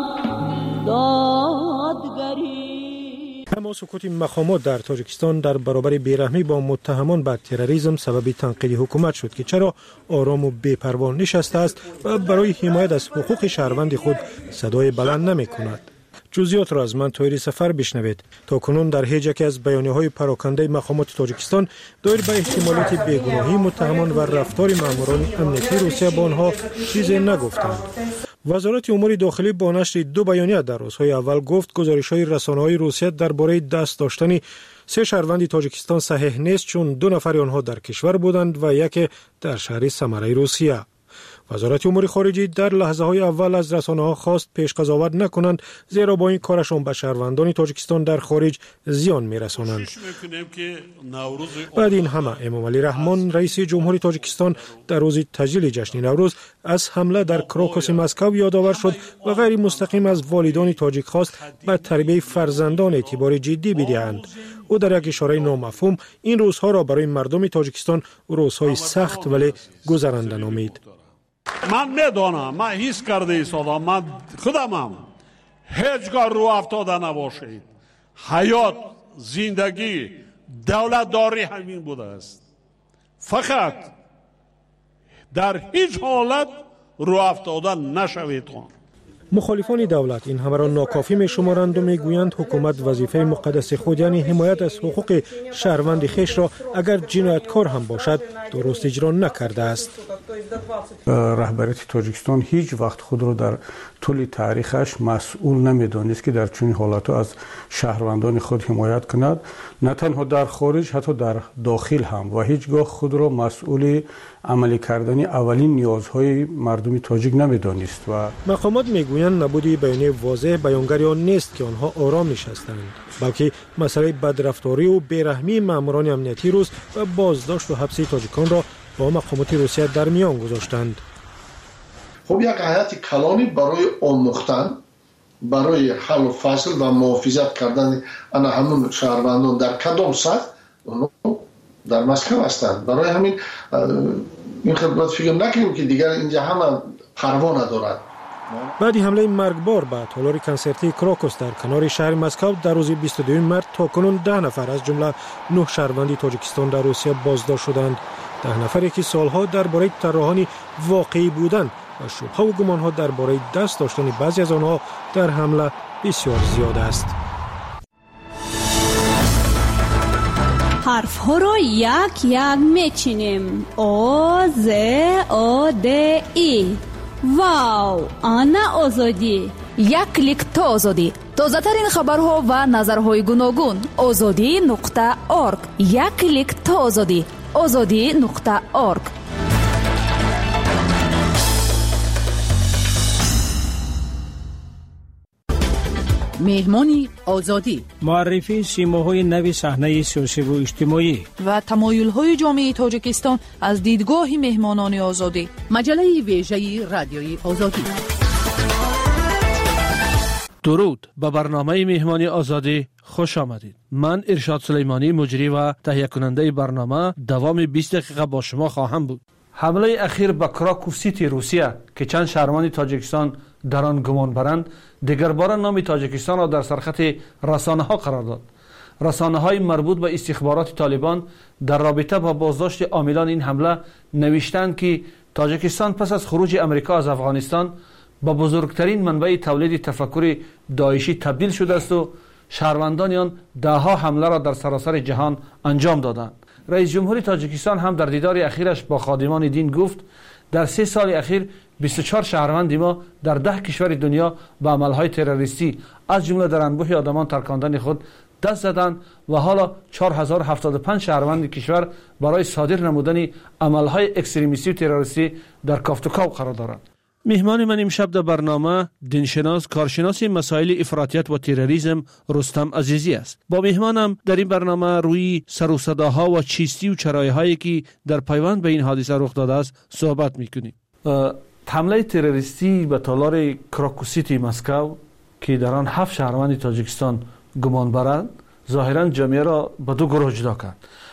دادگری. اما سکوت مقامات در تاجیکستان در برابر بیرحمی با متهمان به تروریسم سبب تنقید حکومت شد که چرا آرام و بی‌پروا نشسته است و برای حمایت از حقوق شهروند خود صدای بلند نمی کند. جزئیات را از من طاهر سفر بشنوید. تا کنون در هیچ یک از بیانیه‌های پراکنده مقامات تاجیکستان دایر به احتمالات بیگناهی متهمان و رفتار ماموران امنیتی روسیه با آنها چیزی نگفتند. وزارت امور داخلی با نشر دو بیانیه در روزهای اول گفت گزارش‌های رسانه‌های روسیه درباره دست داشتن سه شهروند تاجیکستان صحیح نیست، چون دو نفر آنها در کشور بودند و یک در شهر سمره روسیه. وزارت امور خارجه در لحظه های اول از رسانه ها خواست پیش قضاوت نکنند، زیرا با این کارشان به شهروندان تاجیکستان در خارج زیان می رسانند. بعد این همه امام علی رحمان رئیس جمهوری تاجیکستان در روز تجلیل جشن نوروز از حمله در کراکوس مسکو یادآور شد و غیر مستقیم از والدان تاجیک خواست به تربیت فرزندان اعتبار جدی بدهند. او در یک اشاره نامفهوم این روزها را برای مردم تاجیکستان روزهای سخت ولی گذرنده نامید. من میدانم، من حس کرده ایستادم، من خودمم هیچگاه رو افتاده نباشید. حیات، زندگی، دولت داری همین بوده است. فقط در هیچ حالت رو افتاده نشوید. مخالفان دولت این همه را ناکافی می شمارند و می گویند حکومت وظیفه مقدس خود یعنی حمایت از حقوق شهروند خیش را اگر جنایتکار هم باشد درست اجرا نکرده است. رهبریت تاجیکستان هیچ وقت خود را در طول تاریخش مسئول نمی‌دانست که در چنین حالات از شهروندان خود حمایت کند، نه تنها در خارج حتی در داخل هم، و هیچگاه خود را مسئول عملی کردن اولین نیازهای مردم تاجیک نمی‌دانست. و مقامات میگویند نبودی بیانیه واضح بیانگر آن نیست که آنها آرام نشستند، بلکه مسئله بدرفتاری و بیرحمی ماموران امنیتی روس و بازداشت و حبس تاجیکان را با مقامات روسیه در میان گذاشتند. خب یک هیئت کلانی برای آموختن، برای حل و فصل و محافظت کردن انا همون شهروندان در کدام سطح در مسکو هستند. برای همین این خدمت فکر نکنیم که دیگر اینجا همه پروا ندارد. بعد حمله مرگبار به تالار کنسرتی کراکوس در کنار شهر مسکو در روز بیست و دو مارس تاکنون ده نفر از جمله نه شهروند تاجیکستان در روسیه بازداشت شدند. ده نفری که سالها درباره طراحان واقعی بودند و شبهه و گمانها درباره دست داشتن بعضی از آنها در حمله بسیار زیاد است. حرف ها را یک یک میچینیم. او ز او د ای. واو، آنا آزادی. یک کلیک تا آزادی. تازه ترین خبرها و نظرهای گوناگون. آزادی نقطه اورگ. یک کلیک تا آزادی. آزادی نقطه اورگ. مهمانی آزادی، معرفی سیماهای نوی صحنه سیاسی و اجتماعی و تمایل‌های جامعه تاجیکستان از دیدگاه مهمانان آزادی. مجله ویژه رادیوی آزادی. درود، به برنامه مهمانی آزادی خوش آمدید. من ارشاد سلیمانی مجری و تهیه کننده برنامه دوام بیست دقیقه با شما خواهم بود. حمله اخیر به کراکوف سیتی روسیه که چند شهروند تاجیکستان در آن گمان برند دیگر بار نام تاجیکستان را در سرخط رسانه ها قرار داد. رسانه های مربوط به استخبارات طالبان در رابطه با بازداشت عاملان این حمله نوشتند که تاجیکستان پس از خروج امریکا از افغانستان با بزرگترین منبع تولید تفکر داعشی تبدیل شده است و شهروندان آن دهها حمله را در سراسر جهان انجام دادند. رئیس جمهوری تاجیکستان هم در دیدار اخیرش با خادمان دین گفت در سه سال اخیر بیست و چهار شهروند ما در ده کشور دنیا به عملهای تروریستی از جمله در انبوه آدمان ترکاندن خود دست زدند و حالا چهار هزار و هفتاد و پنج شهروند کشور برای صادر نمودن عملهای اکستریمیستی و تروریستی در کافتوکاو قرار دارند. مهمان من امشب در برنامه دینشناس کارشناس مسائل افراطیت و تروریسم رستم عزیزی است. با مهمانم در این برنامه روی سر و صداها و چیستی و چرایهایی که در پیوند به این حادثه رخ داده است صحبت میکنیم. حمله تروریستی به تالار کراکوف سیتی مسکو که در آن هفت شهروند تاجیکستان گمان برند ظاهرا جامعه را به دو گروه جدا کرد.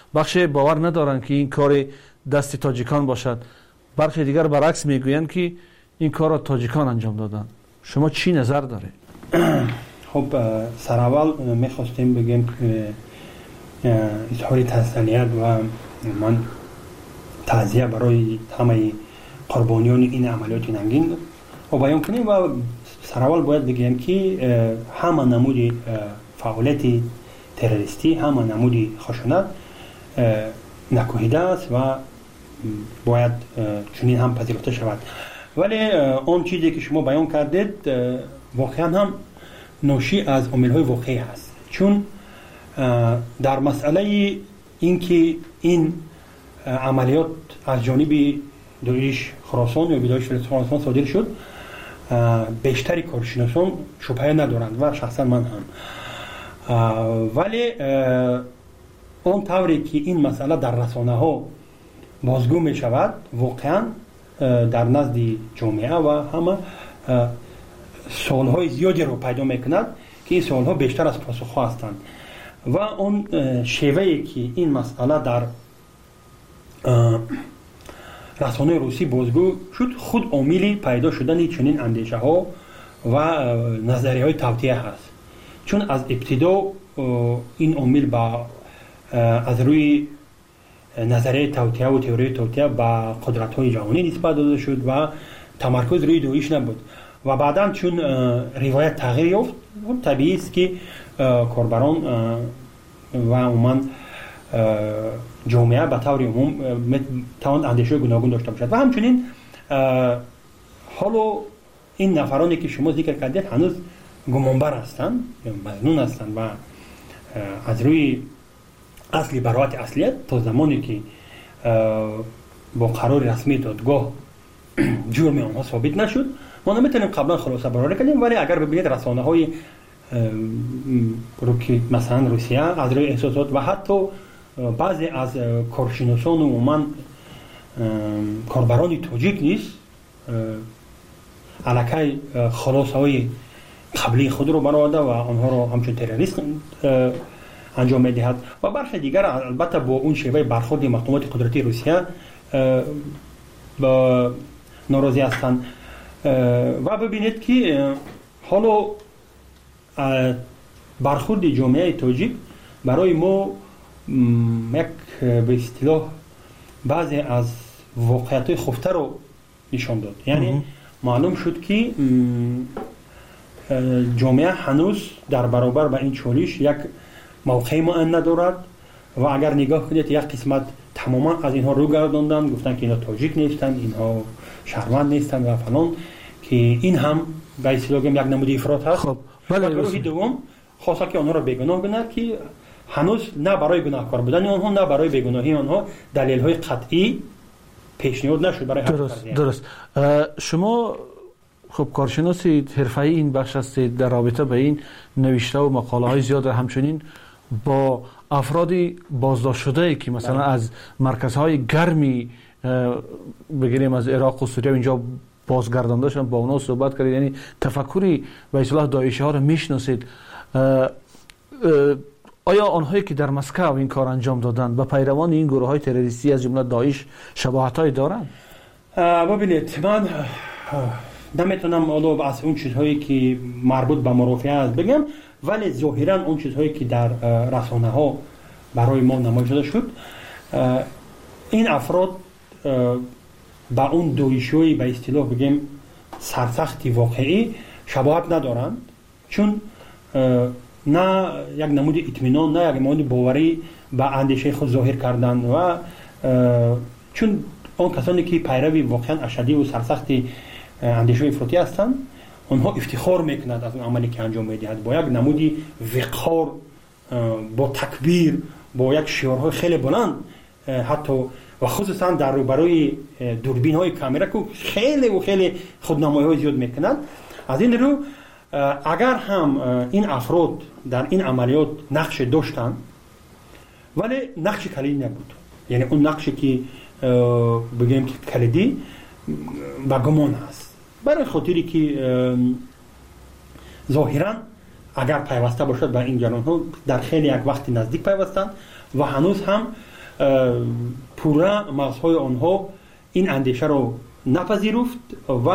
بخش باور ندارن که این کار دست تاجیکان باشد. برخی دیگر برعکس میگویند که این کار را تاجیکان انجام دادن. شما چی نظر داره؟ خب سر اول میخواستیم بگیم که اظهار تسلیت و من تعزیه برای همه قربانیان این عملیات ننگین و بیان کنیم و سر اول باید بگیم که همه نمود فعالیت تروریستی، همه نمود خشونت نکوهیده است و باید چنین هم پذیرفته شود. ولی اون چیزی که شما بیان کردید واقعا هم ناشی از عامل‌های واقعی هست، چون در مسئله اینکه این عملیات از جانب داعش خراسان یا داعش خراسان صادر شد بیشتری کارشناسان شبهه ندارند و شخصا من هم. ولی اون طوری که این مسئله در رسانه ها بازگو می شود واقعا در نزد جامعه و همه سوالهای زیادی رو پیدا می کند که این سوالها بیشتر از پاسخ هستند و اون شیوهی که این مسئله در رسانه روسی بازگو شد خود عامل پیدا شدن چنین اندیشه ها و نظریه های توطئه هست، چون از ابتدا این عامل با از روی نظریه توطئه و تئوری توطئه با قدرت های جهانی نسبت داده شد و تمرکز روی داعش نبود و بعدا چون روایت تغییر یافت طبیعی است که کاربران و عموما جامعه به طور عموم توان اندیشه گوناگون داشته باشد و همچنین حالا این نفرانی که شما ذکر کردید هنوز گمانبر هستند یا مظنون هستند و از روی اصلی براءت اصلیت تا زمانی که با قرار رسمی دادگاه جرم آنها ثابت نشد ما نمیتونیم قبلا خلاصه برآورده کنیم. ولی اگر ببینید رسانه های رو که مثلا روسیه از روی احساسات و حتی بعضی از کارشناسان و من کاربران تاجیک نیست علاقه خلاصه های قبلی خود رو برآورده و آنها رو همچون تروریست انجام میدهد و برخی دیگر البته با اون شیوه برخورد مقامات قدرتی روسیه با ناراضی هستند و ببینید که حالا برخورد جامعه تاجیک برای ما یک به اصطلاح بعضی از واقعیت خفته رو نشان داد. یعنی معلوم شد که جامعه هنوز در برابر با این چالش یک موقع معین ندارد و اگر نگاه کنید یک قسمت تماما از اینها رو گرداندن گفتن که اینا تاجیک نیستند، اینها شهروند نیستند و فلان، که این هم به اصطلاح یک نمود افراط هست. خب ولی گروه دوم خواسته که آنها را بیگناه بگند که هنوز نه برای گناهکار بودن آنها نه برای بیگناهی آنها دلیل های قطعی پیشنهاد نشد برای درست درست شما خب کارشناسی حرفه‌ای این بخش هستید، در رابطه به این نوشته و مقاله های زیاد همچنین با افرادی بازداشت شده که مثلا از مرکزهای گرمی بگیریم از عراق و سوریه اینجا بازگردانده شدن با اونا صحبت کردید، یعنی تفکری به اصطلاح داعشی ها رو میشناسید. آیا آنهایی که در مسکو این کار انجام دادن و پیروان این گروه های تروریستی از جمله داعش شباهت های دارند؟ ببینید من نمیتونم الان از اون چیزهایی که مربوط به مرافعه است بگم، ولی ظاهرا اون چیزهایی که در رسانه ها برای ما نمایش داده شد این افراد با اون داعشی به اصطلاح بگیم سرسختی واقعی شباهت ندارند، چون نه یک نمود اطمینان نه یک نمود باوری به اندیشه خود ظاهر کردند و چون اون کسانی که پیروی واقعا اشدی و سرسختی اندیشه افراطی هستند اونها افتخار میکنند از اون عملی که انجام میدهند با یک نمودی وقار، با تکبیر، با یک شعارهای خیلی بلند، حتی و خصوصا در روبروی دوربین های کامera که خیلی و خیلی خودنمایی های زیاد میکنند. از این رو اگر هم این افراد در این عملیات نقش داشتن ولی نقش کلیدی نبود، یعنی اون نقشی که بگیم که کلیدی و گمان هست برای خاطری که ظاهرا اگر پیوسته باشد به این جنان ها در خیلی یک وقتی نزدیک پیوستند و هنوز هم پورا مغزهای آنها این اندیشه رو نپذیرفت و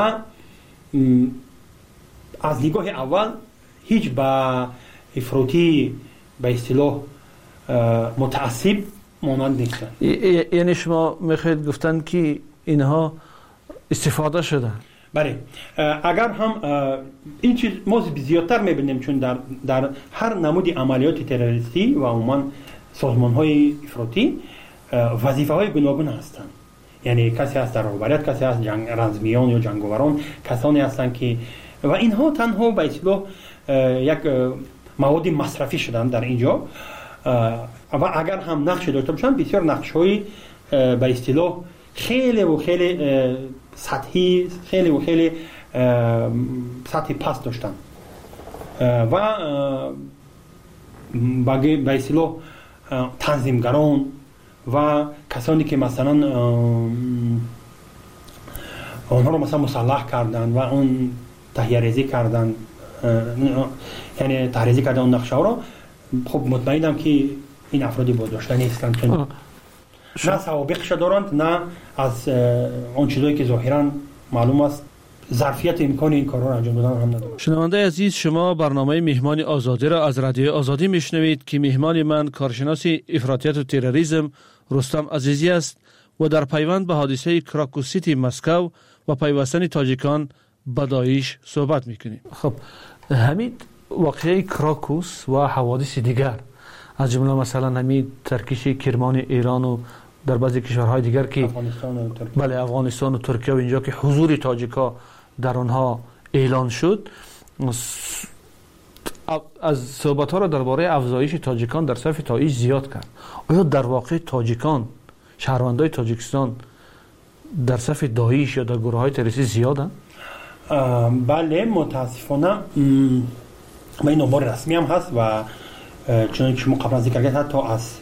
از نگاه اول هیچ با افراطی به اصطلاح متعصب مانند نیستن. یعنی شما میخواید گفتن که اینها استفاده شدن؟ بله، اگر هم این چیز ما زیادتر میبینیم، چون در, در هر نمود عملیات تروریستی و عموما سازمان های افراطی وظیفه های گوناگون هستند. یعنی کسی هست در رهبریت، کسی هست جنگ رزمیان یا جنگاوران، کسانی هستند که و اینها تنها به اصطلاح یک مواد مصرفی شدن در اینجا و اگر هم نقش داشته باشن بسیار نقش های به اصطلاح خیلی و خیلی سطحی، خیلی و خیلی سطح پست داشتن و به اصطلاح تنظیمگران و کسانی که مثلا آنها رو مثلا مسلح کردن و اون تهیه ریزی کردن، یعنی تحریزی کردن اون نقشه ها رو، خب مطمئنم که این افرادی بازداشته نیستند، چون نه سوابقش دارند نه از اون چیزایی که ظاهرا معلوم است ظرفیت امکان این کارا رو انجام دادن هم ندارند. شنونده عزیز، شما برنامه مهمان آزادی را از رادیو آزادی میشنوید که مهمان من کارشناس افراطیت و تروریسم رستم عزیزی است و در پیوند به حادثه کراکوس سیتی مسکو و پیوستن تاجیکان به داعش صحبت میکنیم. خب همین واقعه کراکوس و حوادث دیگر از جمله مثلا همین ترکیش کرمان ایران و در بعضی کشورهای دیگر که افغانستان و ترکیه، بله افغانستان و ترکیه و اینجا که حضور تاجیکا در آنها اعلان شد، از صحبت ها را درباره افزایش تاجیکان در صف داعش زیاد کرد. آیا در واقع تاجیکان، شهروندای تاجیکستان در صف داعش یا در گروه های تروریستی زیادن؟ بله، متاسفانه و این آمار رسمی هم هست و چون شما قبلا ذکر کردید حتی از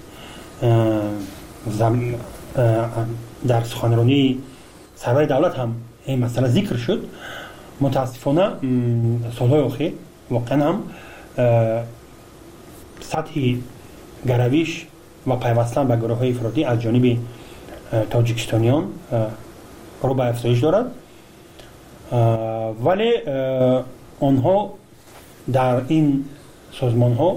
در سخنرانی سرور دولت هم این مسئله ذکر شد. متاسفانه سالهای اخیر واقعا هم سطح گرویش و پیوستن به گروه های افراطی از جانب تاجیکستانیان رو به افزایش دارد، ولی آنها در این سازمان ها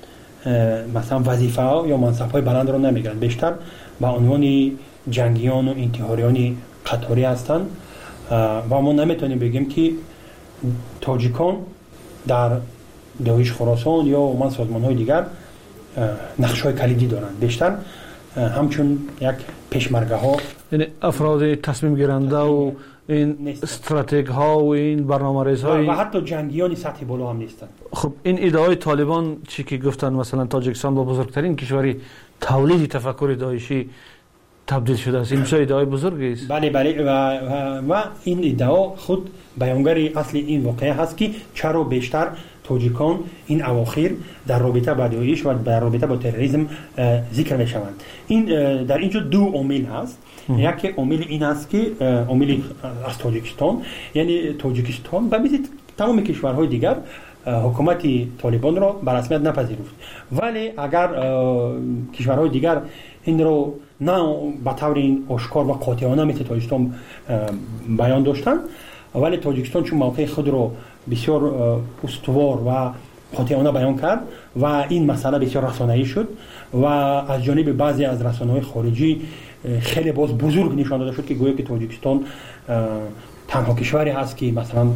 مثلا وظیفه ها یا منصب های بلند رو نمیگیرند، بیشتر به عنوان جنگیان و انتحاریان قطاری هستند و ما نمیتونیم بگیم که تاجیکان در داعش خراسان یا من سازمان های دیگر نقش های کلیدی دارند، بیشتر همچون یک پیشمرگه ها، یعنی افراد تصمیم گیرنده و این استراتژی ها و این برنامه‌ریز های و حتی جنگیان سطح بالا هم نیستند. خب این ادعای طالبان چی که گفتن مثلا تاجیکستان با بزرگترین کشوری تولید تفکر داعشی تبدیل شده است، این چه ادعای بزرگی است؟ بله بله و, و, و این ادعا خود بیانگر اصل این واقعه هست که چرا بیشتر تاجیکان این اواخر در رابطه با داعش و در رابطه با تروریسم ذکر می شوند. این در اینجا دو عامل هست. یکی عامل این است که عامل از تاجیکستان، یعنی تاجیکستان به مثل تمام کشورهای دیگر حکومت طالبان را به رسمیت نپذیرفت، ولی اگر کشورهای دیگر این رو نه به طور آشکار و قاطعانه مثل تاجیکستان بیان داشتن، ولی تاجیکستان چون موقع خود رو بسیار استوار و قاطعانه بیان کرد و این مسئله بسیار رسانه‌ای شد و از جانب بعضی از رسانه‌های خارجی خیلی باز بزرگ نشان داده شد که گویا که تاجیکستان تنها کشوری هست که مثلا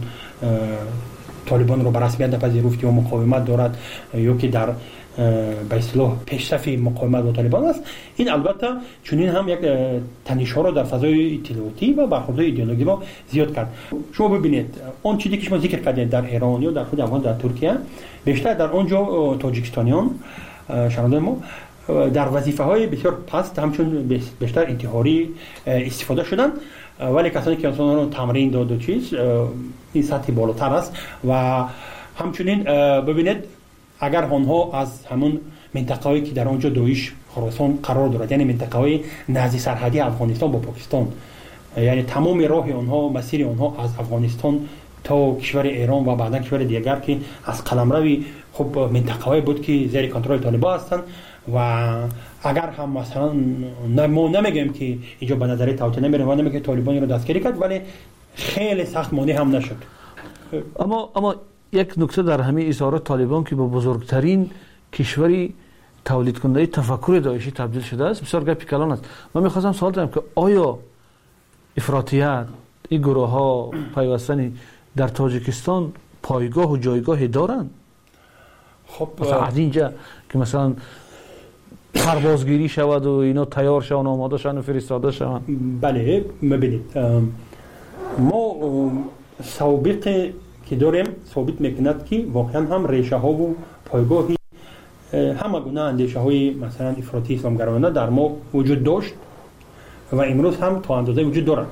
طالبان رو به رسمیت نپذیرفت یا مقاومت دارد یا که در به اصطلاح پیشرفت مقاومت با طالبان است. این البته چنین هم یک تنش‌ها رو در فضای اطلاعاتی و برخوردهای ایدئولوژی ما زیاد کرد. شما ببینید اون چیزی که شما ذکر کردید در ایران یا در خود افغان در ترکیه، بیشتر در اونجا تاجیکستانیان شهروندان ما در وظیفه‌های بسیار پست همچون بیشتر انتحاری استفاده شدن، ولی کسانی که اصلا رو تمرین داد و چیز این سطح بالاتر است و همچنین ببینید اگر آنها از همون منطقه‌ای که در آنجا داعش خراسان قرار دارد، یعنی منطقه‌های نزدیک سرحدی افغانستان با پاکستان، یعنی تمام راه آنها، مسیر آنها از افغانستان تا کشور ایران و بعدا کشور دیگر که از قلمرو خب منطقه‌ای بود که زیر کنترل طالبان هستند و اگر هم مثلا ما نمیگیم که اینجا به نظر توطئه نمیره و نمیگه طالبان رو دستگیری کرد، ولی خیلی سخت مانع هم نشد. اما اما یک نکته در همه اظهارات طالبان که به بزرگترین کشوری تولید کننده تفکر داعشی تبدیل شده است بسیار گپی کلان است. من میخواستم سوال کنم که آیا افراطیت این گروه ها پیوستنی در تاجیکستان پایگاه و جایگاهی دارند؟ خب مثلا از اینجا که مثلا پروازگیری شود و اینا تیار شون آماده شون و فرستاده شون؟ بله ببینید ما سابقه که داریم ثابت میکند که واقعا هم ریشه ها و پایگاهی همه گونه اندیشه های مثلا افراطی اسلامگرایانه در ما وجود داشت و امروز هم تا اندازه وجود دارند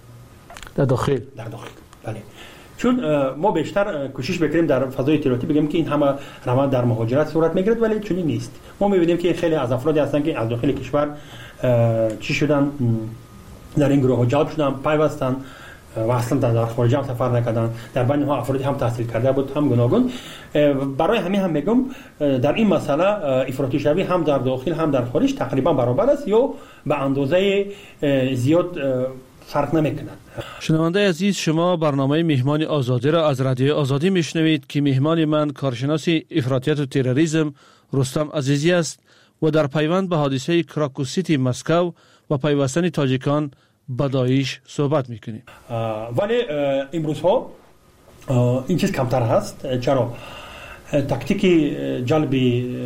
در داخل در داخل بله. چون ما بیشتر کوشش بکنیم در فضای اطلاعاتی بگیم که این همه روند در مهاجرت صورت میگیرد، ولی چنین نیست. ما میبینیم که خیلی از افرادی هستن که از داخل کشور چی شدن در این گروه ها جلب شدن، پیوستن و اصلا در خارج هم سفر نکردن. در بین ها افرادی هم تحصیل کرده بود هم گوناگون. برای همین هم میگم در این مسئله افراطی شوی هم در داخل هم در خارج تقریبا برابر است یا به اندازه زیاد فرق نمیکنند. شنونده عزیز، شما برنامه مهمان آزادی را از رادیو آزادی میشنوید که مهمان من کارشناس افراطیت و تروریسم رستم عزیزی است و در پیوند به حادثه کراکو سیتی مسکو و پیوستن تاجیکان به داعش صحبت میکنیم. ولی امروز ها این چیز کمتر هست. چرا؟ تاکتیک جلبی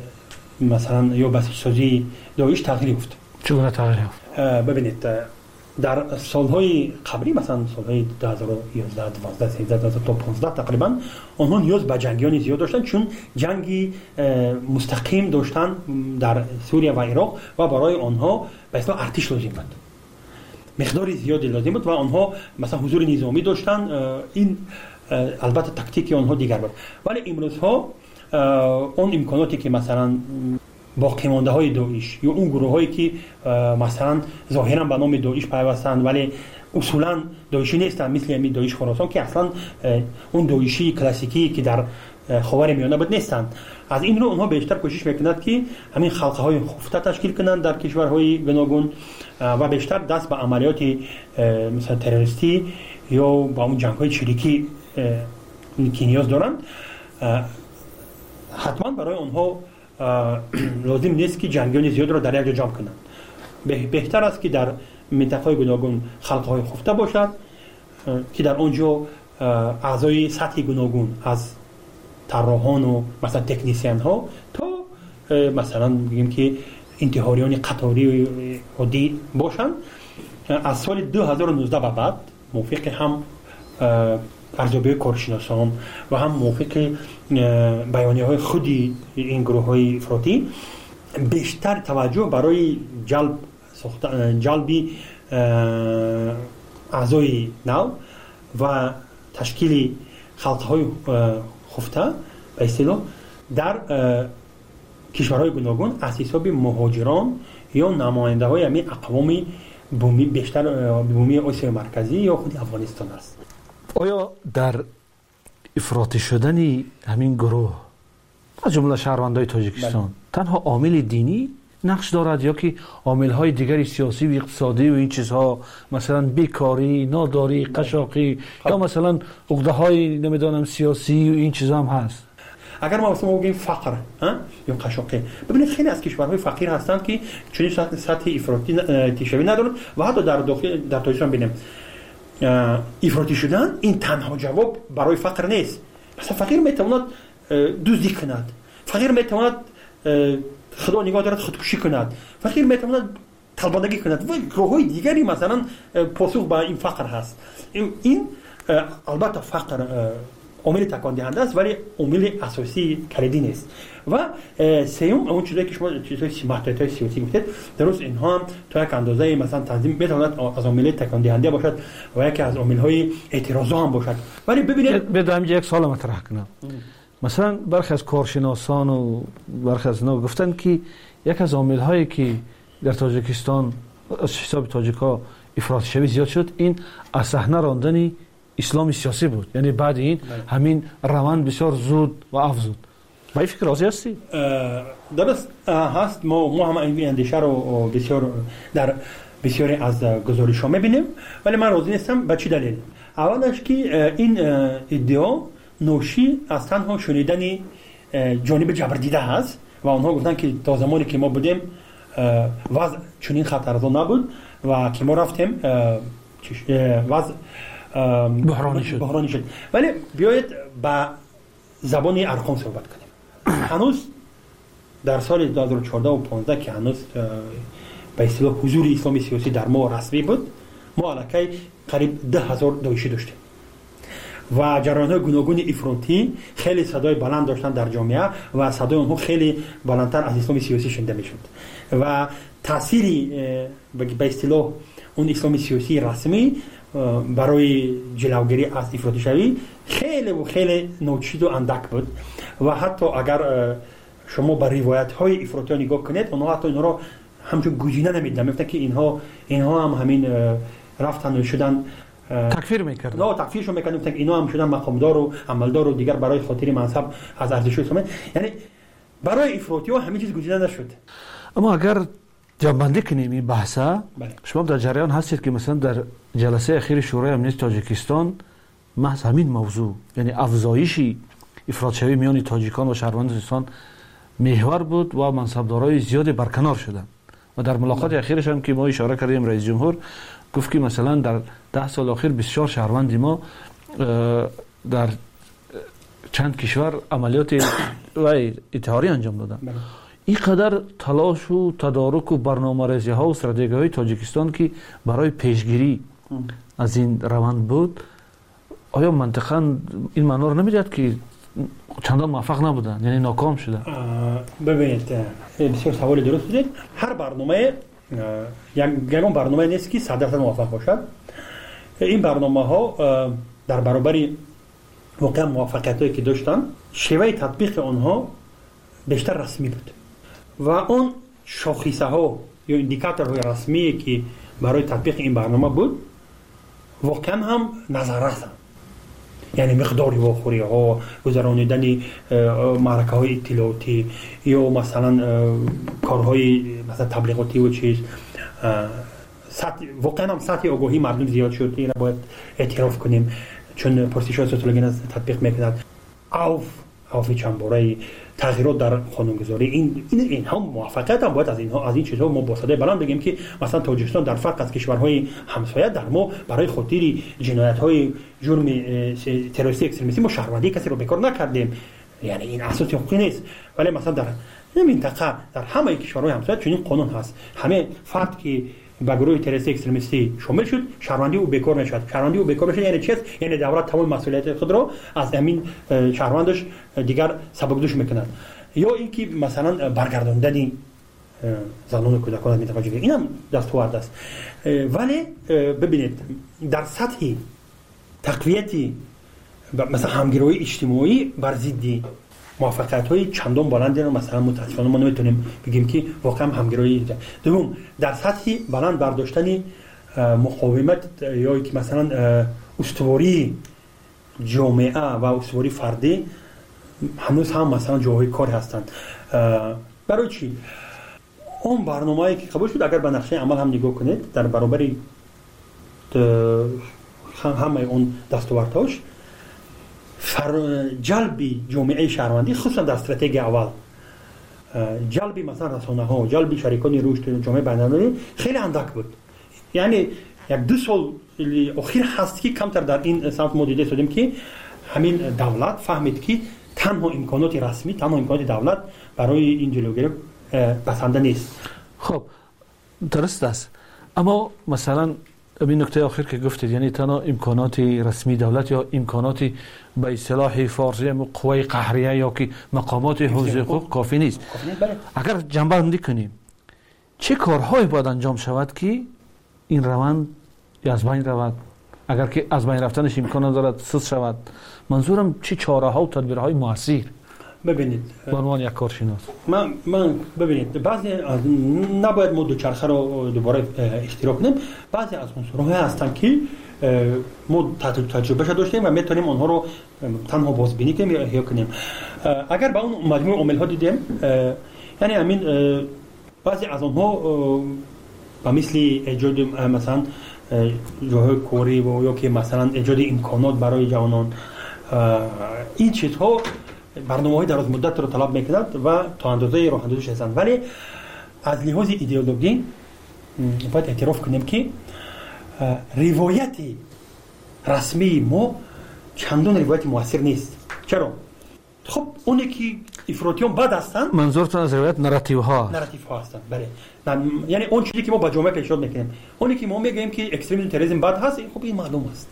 مثلا یا بسیج سازی داعش تغییر یافت. چگونه تغییر یافت؟ ببینید در سالهای قبلی مثلا سالهای دو هزار و یازده، دوازده، سیزده تا پانزده تقریبا آنها نیاز به جنگیان زیاد داشتن، چون جنگی مستقیم داشتن در سوریه و عراق و برای آنها به اصطلاح ارتش لازم بود، مقداری زیادی لازم بود و آنها مثلا حضور نظامی داشتن. این البته تاکتیک آنها دیگر بود. ولی امروز ها اون امکاناتی که مثلا باقی مانده های داعش یا اون گروه هایی که مثلا ظاهرا به نام داعش پیوستند ولی اصولا داعشی نیستند، مثل همین داعش خراسان که اصلا اون داعشی کلاسیکی که در خاورمیانه بود نیستند، از این رو اونها بیشتر کوشش میکنند که همین خلقه های خفته تشکیل کنند در کشورهای گوناگون و بیشتر دست به عملیات مثلا تروریستی یا با اون جنگ های چریکی که نیاز دارند. حتما برای اونها لازم نیست که جنگیان زیاد را در یک جا جمع کنند. بهتر است که در منطقه‌های گوناگون خلقه های خفته باشد که در آنجا اعضای سطح گوناگون از طراحان و مثلا تکنیسیان ها تا مثلا بگیم که انتحاریان قطاری عادی باشند. از سال دو هزار و نوزده به بعد موافق هم ارزیابی کارشناسان و هم موافق بیانیه های خودی این گروه های افراطی بیشتر توجه برای جلب جلبی اعضای نو و تشکیل خلقه های خفته به اصطلاح در کشورهای گوناگون از حساب مهاجران یا نماینده های همین اقوام بومی بیشتر بومی آسیا مرکزی یا خود افغانستان است. آیا در افراطی شدن همین گروه از جمله شهروندان تاجیکستان بله. تنها عامل دینی نقش دارد یا که عامل‌های دیگری سیاسی و اقتصادی و این چیزها مثلا بیکاری، ناداری، قشاقی خب. یا مثلا عقده‌های نمیدونم سیاسی و این چیزها هم هست؟ اگر ما مثلا بگیم فقر یا قشاقی، ببینید خیلی از کشورهای فقیر هستند که چنین سطح افراطی تشوی ندارند و حتی در داخل در تاجیکستان ببینیم افراطی شدن این تنها جواب برای فقر نیست. مثلا فقیر میتواند دزدی کند، فقیر میتواند خدا نگاه دارد خودکشی کند، فقیر میتواند طلبندگی کند و گروه‌های دیگری مثلا پاسخ به این فقر هست. این البته فقر عامل تکان دهنده است ولی عامل اساسی کلیدی نیست. و سوم اون چیزایی که شما چیزای سیاسی سیاسی گفتید درست اینها هم تا یک اندازه مثلا تنظیم میتواند از عامل تکان دهنده باشد و یکی از عامل‌های اعتراضا هم باشد. ولی ببینید بدم یک سوال مطرح کنم. مثلا برخی از کارشناسان و برخی از اینا گفتن که یک از عامل‌هایی که در تاجیکستان از حساب تاجیک‌ها افراطی شوی زیاد شد این از صحنه راندن اسلام سیاسی بود. یعنی بعد این همین روند بسیار زود و افزود. ما فکر راضی هستی؟ درست هست. ما ما هم این اندیشه رو بسیار در بسیاری از گزارش ها میبینیم، ولی من راضی نیستم. به چی دلیل؟ اولش که این ادعا نوشی از تنها شنیدن جانب جبردیده هست و آنها گفتن که تا زمانی که ما بودیم وضع چنین خطرناک نبود و که ما رفتیم وضع بحرانی شد. بحرانی شد. ولی بیایید با زبان ارقام صحبت کنیم. هنوز در سال دو هزار و چهارده و پانزده که هنوز به اصطلاح حضور اسلامی سیاسی در ما رسمی بود، ما علاقه قریب ده هزار داعشی داشتیم و جریان‌های گوناگون افراطی خیلی صدای بلند داشتن در جامعه و صدای اونها خیلی بلندتر از اسلام سیاسی شنیده میشد و تأثیری به اصطلاح اون اسلام سیاسی رسمی برای جلوگیری از افراطی شوی خیلی و خیلی ناچیز و اندک بود و حتی اگر شما به روایت‌های افراطی نگاه کنید، اونها حتی اینا رو همچون گزینه نمیدن، میگفتن که اینها اینها هم همین رفتن و شدن تکفیر میکردن. نه تکفیرشون میکردن، میگفتن که اینا هم شدن مقامدار و عملدار و دیگر برای خاطر مذهب از ارزش اسلام. یعنی برای افراطی ها همین چیز گزینه نشد. اما اگر جنبندی کنیم این بحثا، شما در جریان هستید که مثلا در جلسه اخیر شورای امنیت تاجیکستان محض همین موضوع، یعنی افزایش افراط شوی میان تاجیکان و شهروندان محور بود و منصبدارای زیادی برکنار شدند و در ملاقات اخیرش هم که ما اشاره کردیم رئیس جمهور گفت که مثلا در ده سال اخیر بسیار شهروند ما در چند کشور عملیات و اطهاری انجام دادن. این قدر تلاش و تدارک و برنامه‌ریزی ها و استراتژی های تاجیکستان که برای پیشگیری از این روند بود، آیا منطقاً این معنا رو نمیداد که چندان موفق نبودن، یعنی ناکام شدن؟ ببینید بسیار سوال درست بودید. هر برنامه یک یگان برنامه نیست که صد درصد موفق باشد. این برنامه ها در برابر واقعا موفقیت هایی که داشتن، شیوه تطبیق آنها بیشتر رسمی بود و اون شاخصه ها یا ایندیکاتورهای رسمی که برای تطبیق این برنامه بود واقعا هم نظر رسند. یعنی مقداری واخوری ها، گذراندن معرکه های اطلاعاتی یا مثلا کارهای مثلا تبلیغاتی و چیز، واقعا هم سطح آگاهی مردم زیاد شد. این باید اعتراف کنیم، چون پرسش های سوسیولوژی تطبیق میکنند. اوف اوف چند باره تغییرات در قانونگذاری، این این اینها موفقیت هم باید از اینها از این چیزها ما با صدای بلند بگیم که مثلا تاجیکستان در فرق از کشورهای همسایه در ما برای خاطر جنایت‌های جرم تروریستی اکستریمیستی ما شهروندی کسی رو بیکار نکردیم. یعنی این اساس حقوقی نیست، ولی مثلا در این منطقه در همه کشورهای همسایه چنین قانون هست. همه فرد که به گروه تروریستی اکستریمیستی شامل شد شهروندی او بیکار نشد. شهروندی او بیکار نشد یعنی چیز؟ یعنی دولت تمام مسئولیت خود را از همین شهروندش دیگر سبکدوش میکنند. یا اینکه مثلا برگرداندن زنان و کودکان از منطقه جنوبی، اینم دستاورد است. ولی ببینید در سطح تقویت مثلا همگرایی اجتماعی بر ضد موفقیت‌های چندان بلندی رو مثلا متأسفانه ما نمیتونیم بگیم که واقعا همگرایی ده. دوم در سطح بلند برداشتن مقاومت یا که مثلا استواری جامعه و استواری فردی هنوز هم مثلا جاهای کار هستند. برای چی؟ اون برنامه‌ای که قبول شد اگر به نقشه عمل هم نگاه کنید در برابر همه اون دستاوردهاش جلبی جامعه شهروندی خصوصا در استراتژی اول، جلبی مثلا رسانه ها، جلبی شریکان رشد جامعه بین‌المللی خیلی اندک بود. یعنی یک دو سال اخیر هست که کمتر در این سمت ما دیده شدیم که همین دولت فهمید که تنها امکانات رسمی، تنها امکانات دولت برای این جلوگیری بسنده نیست. خب درست است، اما مثلا این نکته آخر که گفتید یعنی تنها امکانات رسمی دولت یا امکانات به اصطلاح فارسی قوای قهریه یا که مقامات حوزه حقوق کافی نیست. اگر جنبندی کنیم چه کارهایی باید انجام شود که این روند از بین رود؟ اگر که از بین رفتنش امکان دارد سست شود، منظورم چه چاره ها و تدبیرهای موثر؟ ببینید به عنوان یک کارشناس من من ببینید بعضی از نباید ما دوچرخه رو دوباره اشتراک کنیم. بعضی از عنصرها هستن که ما تجربه داشتیم و میتونیم آنها رو تنها بازبینی کنیم یا احیا کنیم. اگر با اون مجموع عامل ها دیدیم یعنی همین بعضی از اونها به مثل ایجاد مثلا جاهای کاری و یا که مثلا ایجاد امکانات برای جوانان این چیزها برنامه‌های دراز مدت رو طلب می‌کند و تا اندازه راه اندازش هستند ولی از لحاظ ایدئولوژی باید اعتراف کنیم که روایت رسمی ما چندان روایت موثر نیست. چرا؟ خب اونی که افراطیان بد هستند منظورتون از روایت نراتیو ها نراتیو ها هستند بله یعنی اون چیزی که ما با جامعه پیشنهاد میکنیم اونی که ما میگیم که اکستریمیسم تروریسم بد هست خب این معلوم است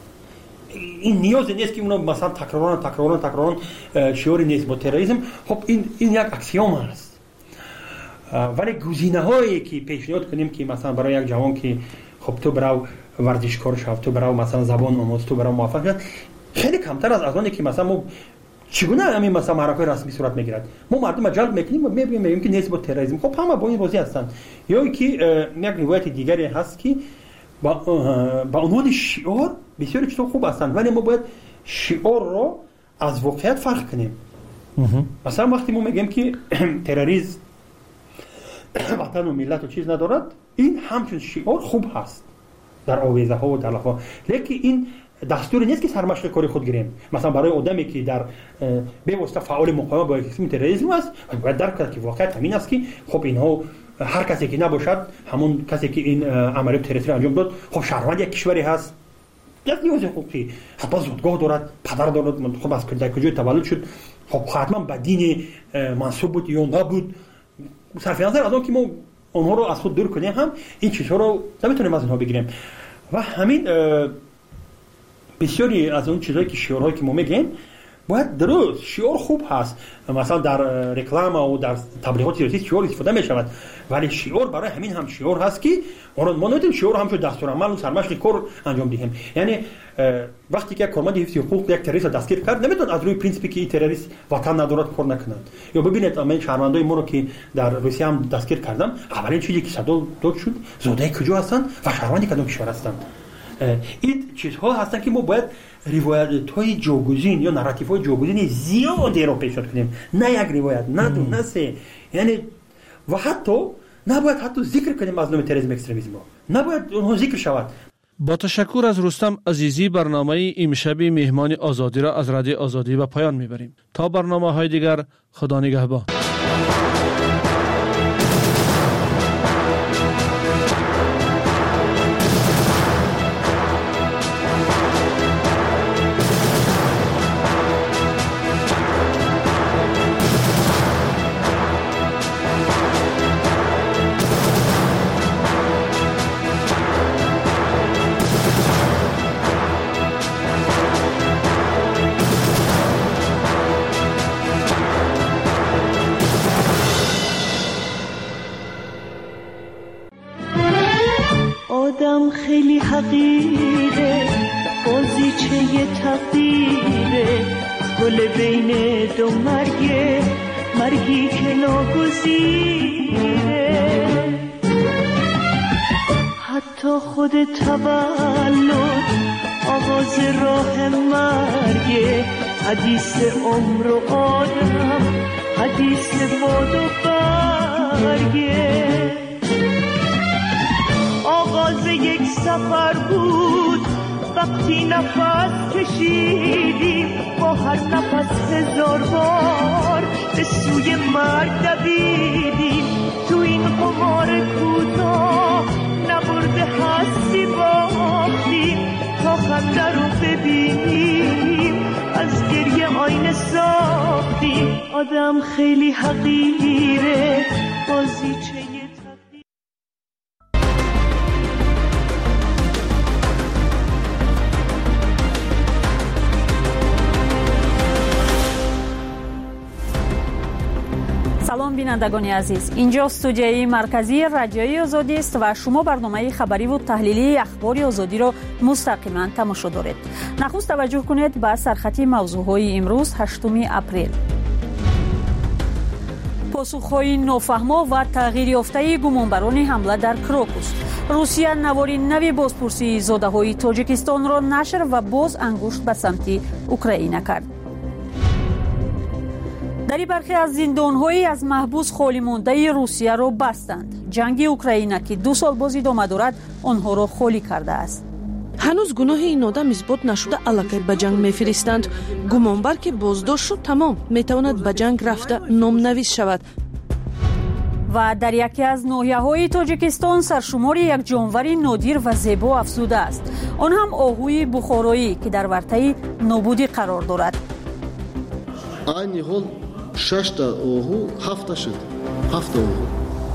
این نیاز نیست که اونو مثلا تکراران تکراران تکراران شعاری نیست با تروریسم خب این این یک اکسیوم است ولی گزینه هایی که پیشنهاد کنیم که مثلا برای یک جوان که خب تو برو ورزشکار شو تو برو مثلا زبان آموز تو برو موفق شو خیلی کمتر از آنی که مثلا ما چگونه همین مثلا معرکه رسمی صورت میگیرد ما مردم جلب میکنیم و میگیم میگیم که نیست با تروریسم خب همه با این راضی هستند یا که یک روایت دیگری هست که با با عنوان شعار بسیار چیزا خوب هستند ولی ما باید شعار رو از واقعیت فرق کنیم مثلا وقتی ما میگیم که تروریسم وطن و ملت و چیز ندارد این همچون شعار خوب هست در آویزه ها و در لفظ لیکن این دستور نیست که سرمشق کاری خود گیریم مثلا برای آدمی که در به واسطه فعال مقاومت با اکستریمیسم تروریسم است باید درک کرد که واقعیت همین است که خب اینها هر کسی که نباشد همون کسی که این عملیات تروریستی انجام داد خب شهروند یک کشوری هست یک نیاز حقوقی حتی زادگاه دارد پدر دارد خب از کجای تولد شد خب حتما به دین منسوب بود یا نبود صرف نظر از اون که ما اونها رو از خود دور کنیم هم این چیزها رو نمیتونیم از اینها بگیریم و همین بسیاری از اون چیزهایی که شعارهایی که ما میگیم باید درست شعار خوب هست مثلا در رکلام و در تبلیغات سیاسی شعار استفاده میشود ولی شعار برای همین هم شعار هست که ما نمیتونیم شعار هم شو دستور عمل و سرمشق کار انجام دهیم یعنی وقتی که کارمند حفظ حقوق یک تروریست دستگیر کرد نمیتونه از روی پرینسیپی که این تروریست وطن ندارد کار نکنند یا ببینید من شهروندای ما رو که در روسیه هم دستگیر کردم اولین چیزی که صدا داد شد زاده کجا هستند و شهروندی کدام کشور هستند این چیزها هستند که ما باید روایت‌های جوگزین یا نراتیوهای جوگزین زیادی رو پیشنهاد کنیم نه یک روایت نه دو نه سه یعنی و حتی نباید حتی ذکر کنیم از نام تروریسم اکستریمیسم نباید اونها ذکر شود. با تشکر از رستم عزیزی برنامه امشبی مهمان آزادی را از رادیو آزادی به پایان میبریم تا برنامه‌های دیگر خدا نگهبان. آدم خیلی حقیره بازیچه تقدیره گل بین دو مرگه مرگی که ناگزیره حتی خود تولد آغاز راه مرگه حدیث عمر و آدم حدیث باد و برگه آغاز یک سفر بود وقتی نفس کشیدیم با هر نفس هزار بار به سوی مرگ دویدیم تو این قمار کوتاه نبرده هستی باختیم تا خنده رو ببینیم از گریه آینه ساختیم آدم خیلی حقیره بازیچه سلام بینندگان عزیز، اینجا استودیوی مرکزی رادیوی آزادی است و شما برنامه خبری و تحلیلی اخبار آزادی را مستقیما تماشا دارید. نخست توجه کنید به سرخط موضوعهای امروز هشتم اپریل. پاسخهای نافهما و تغییر یافته گمانبران حمله در کراکوس. روسیه نواری نوی بازپرسی زاده‌های تاجیکستان را نشر و باز انگشت به سمت اوکراین کرد. مادری برخی از زندان‌هایی از محبوس خالی مانده روسیه را بستند. جنگ اوکراین که دو سال بازدید آمده دارد آنها را خالی کرده است. هنوز گناه این آدم اثبات نشده علاقه به جنگ میفرستند. گمانبر که بازداشت شد تمام میتواند به جنگ رفته نامنویس شود. و در یکی از ناحیه‌های تاجیکستان سرشمار یک جانور نادر و زیبا افزوده است. آن هم آهوی بخارایی که در ورطه نابودی قرار دارد. این حال شش تا آهو هفت شد. هفت آهو.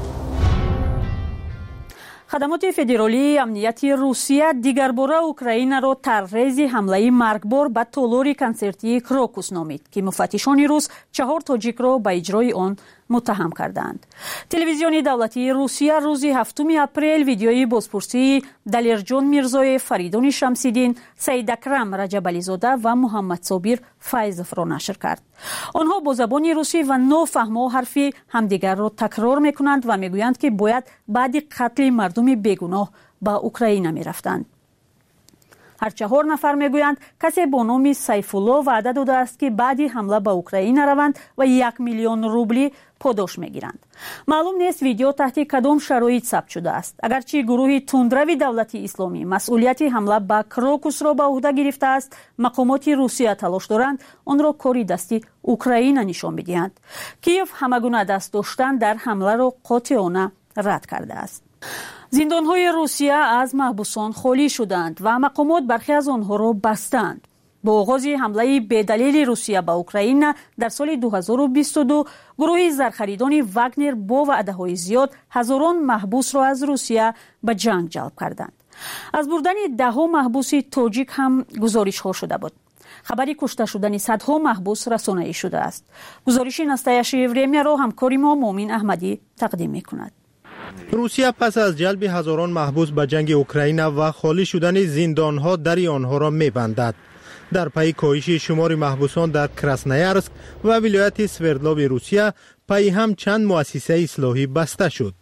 خدمات فدرالی امنیتی روسیه دیگر باره اوکراین را طرح حمله مرگبار به تالار کنسرتی کراکوس نامید که مفتشان روس چهار تاجیک را به اجرای آن متهم کردند. تلویزیون دولتی روسیه روز هفتم اپریل ویدیوی بازپرسی دلیرجان میرزای فریدون شمسیدین، سید اکرم رجبالیزاده و محمد صابر فیضف را نشر کرد. آنها با زبان روسی و نافهم حرفی همدیگر را تکرار میکنند و میگویند که باید بعد قتل مردم بیگناه به اوکراین میرفتند. هر چهار نفر میگویند کسی با نام سیف الله وعده داده است که بعدی حمله به اوکراین روند و یک میلیون روبلی پاداش میگیرند. معلوم نیست ویدیو تحت کدام شرایط ثبت شده است. اگرچه گروه تندروی دولتی اسلامی مسئولیت حمله به کراکوس را به عهده گرفته است، مقامات روسیه تلاش دارند آن را کاری دستی اوکراین نشان بدهند. کیف همگونه دست داشتن در حمله را قاطعانه رد کرده است. زندان‌های روسیه از محبوسان خالی شدند و مقامات برخی از آنها را بستند. با آغاز حمله بی‌دلیل روسیه به اوکراین در سال دو هزار و بیست و دو، گروه زرخریدان واگنر با وعده‌های زیاد هزاران محبوس را از روسیه به جنگ جلب کردند. از بردن ده‌ها محبوس تاجیک هم گزارش‌ها شده بود. خبری کشته شدن صدها محبوس رسانه‌ای شده است. گزارش نستایش ورمیا را همکار ما مومن احمدی تقدیم می‌کند. روسیه پس از جلب هزاران محبوس به جنگ اوکراین و خالی شدن زندان‌ها در آنها را می‌بندد. در پی کاهش شمار محبوسان در کراسنایارسک و ولایت سوردلوف روسیه پی هم چند مؤسسه اصلاحی بسته شد.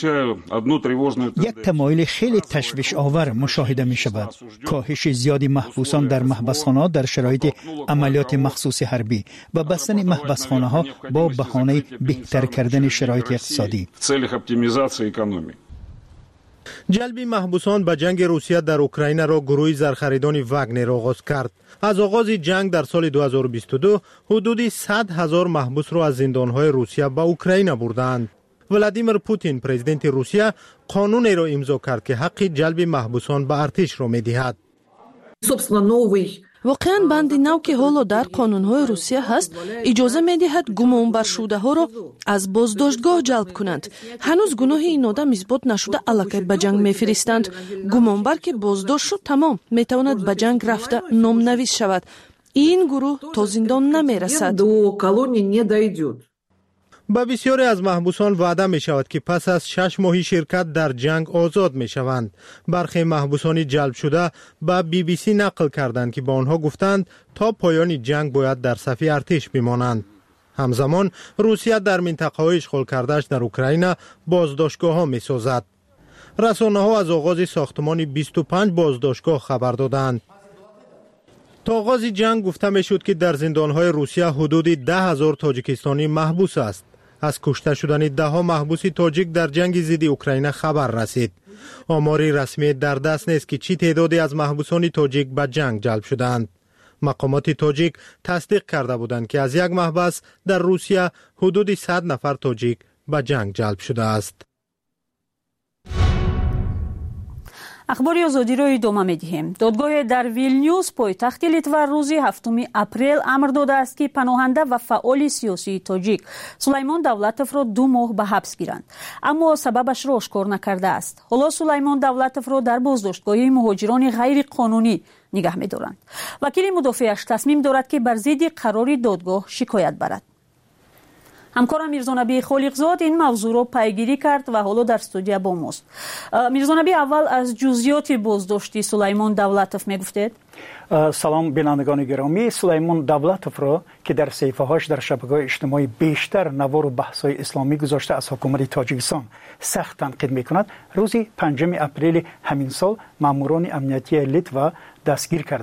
یک تمایل خیلی تشویش آور مشاهده می شود. کاهش زیادی محبوسان در محبسخانه در شرایط عملیات مخصوص حربی و بستن محبسخانه ها با بهانه بهتر کردن شرایط اقتصادی. جلب محبوسان به جنگ روسیه در اوکراین را گروه زرخریدان واگنر آغاز کرد. از آغاز جنگ در سال دو هزار و بیست و دو حدود صد هزار محبوس را از زندان‌های روسیه به اوکراین بردند. ولادیمیر پوتین پرزیدنت روسیه قانونی را امضا کرد که حق جلب محبوسان به ارتش را می‌دهد. واقعاً بند نو که حالا در قانون‌های روسیه هست اجازه می‌دهد گمانبر شده‌ها را از بازداشتگاه جلب کنند. هنوز گناه این آدم اثبات نشده علاقه به جنگ می‌فرستند. گمانبر که بازداشت شد تمام میتواند به جنگ رفته نامنویس شود. این گروه تا زندان نمی‌رسد. با بسیاری از محبوسان وعده می شود که پس از شش ماهی شرکت در جنگ آزاد می شوند. برخی محبوسان جلب شده با بی بی سی نقل کردند که با آنها گفتند تا پایان جنگ باید در صف ارتش بمانند. همزمان روسیه در منطقه های اشغال کردهش در اوکراین بازداشتگاه ها می سازد. رسانه ها از آغاز ساختمان بیست و پنج بازداشتگاه خبر دادند. تا آغاز جنگ گفته می شد که در زندان های روسیه حدود ده هزار تاجیکستانی محبوس است. از کشته شدن ده ها محبوس تاجیک در جنگ ضد اوکراین خبر رسید. آماری رسمی در دست نیست که چی تعدادی از محبوسان تاجیک به جنگ جلب شدند. مقامات تاجیک تصدیق کرده بودند که از یک محبس در روسیه حدود صد نفر تاجیک به جنگ جلب شده است. اخبار آزادی را ادامه می‌دهیم. دادگاه در ویلنیوس پایتخت لیتوا روز هفتم اپریل امر داده است که پناهنده و فعال سیاسی تاجیک سلیمان دولتوف را دو ماه به حبس گیرند، اما سببش را آشکار نکرده است. حالا سلیمان دولتوف را در بازداشتگاه مهاجران غیر قانونی نگه می‌دارند. وکیل مدافعش تصمیم دارد که بر ضد قرار دادگاه شکایت برد. همکارم میرزانبی خالقزاد این موضوع رو پیگیری کرد و حالا در استودیو با ماست. میرزانبی، اول از جزئیات بازداشتی سلیمان دولتوف میگفتید؟ سلام بینندگان گرامی. سلیمان دولتوف را که در صفحه‌هاش در شبکه‌های اجتماعی بیشتر نوار و بحث‌های اسلامی گذاشته از حکومت تاجیکستان سخت تنقید می‌کند، روز پنجم اپریل همین سال ماموران امنیتی لیتوا دستگیر کردند.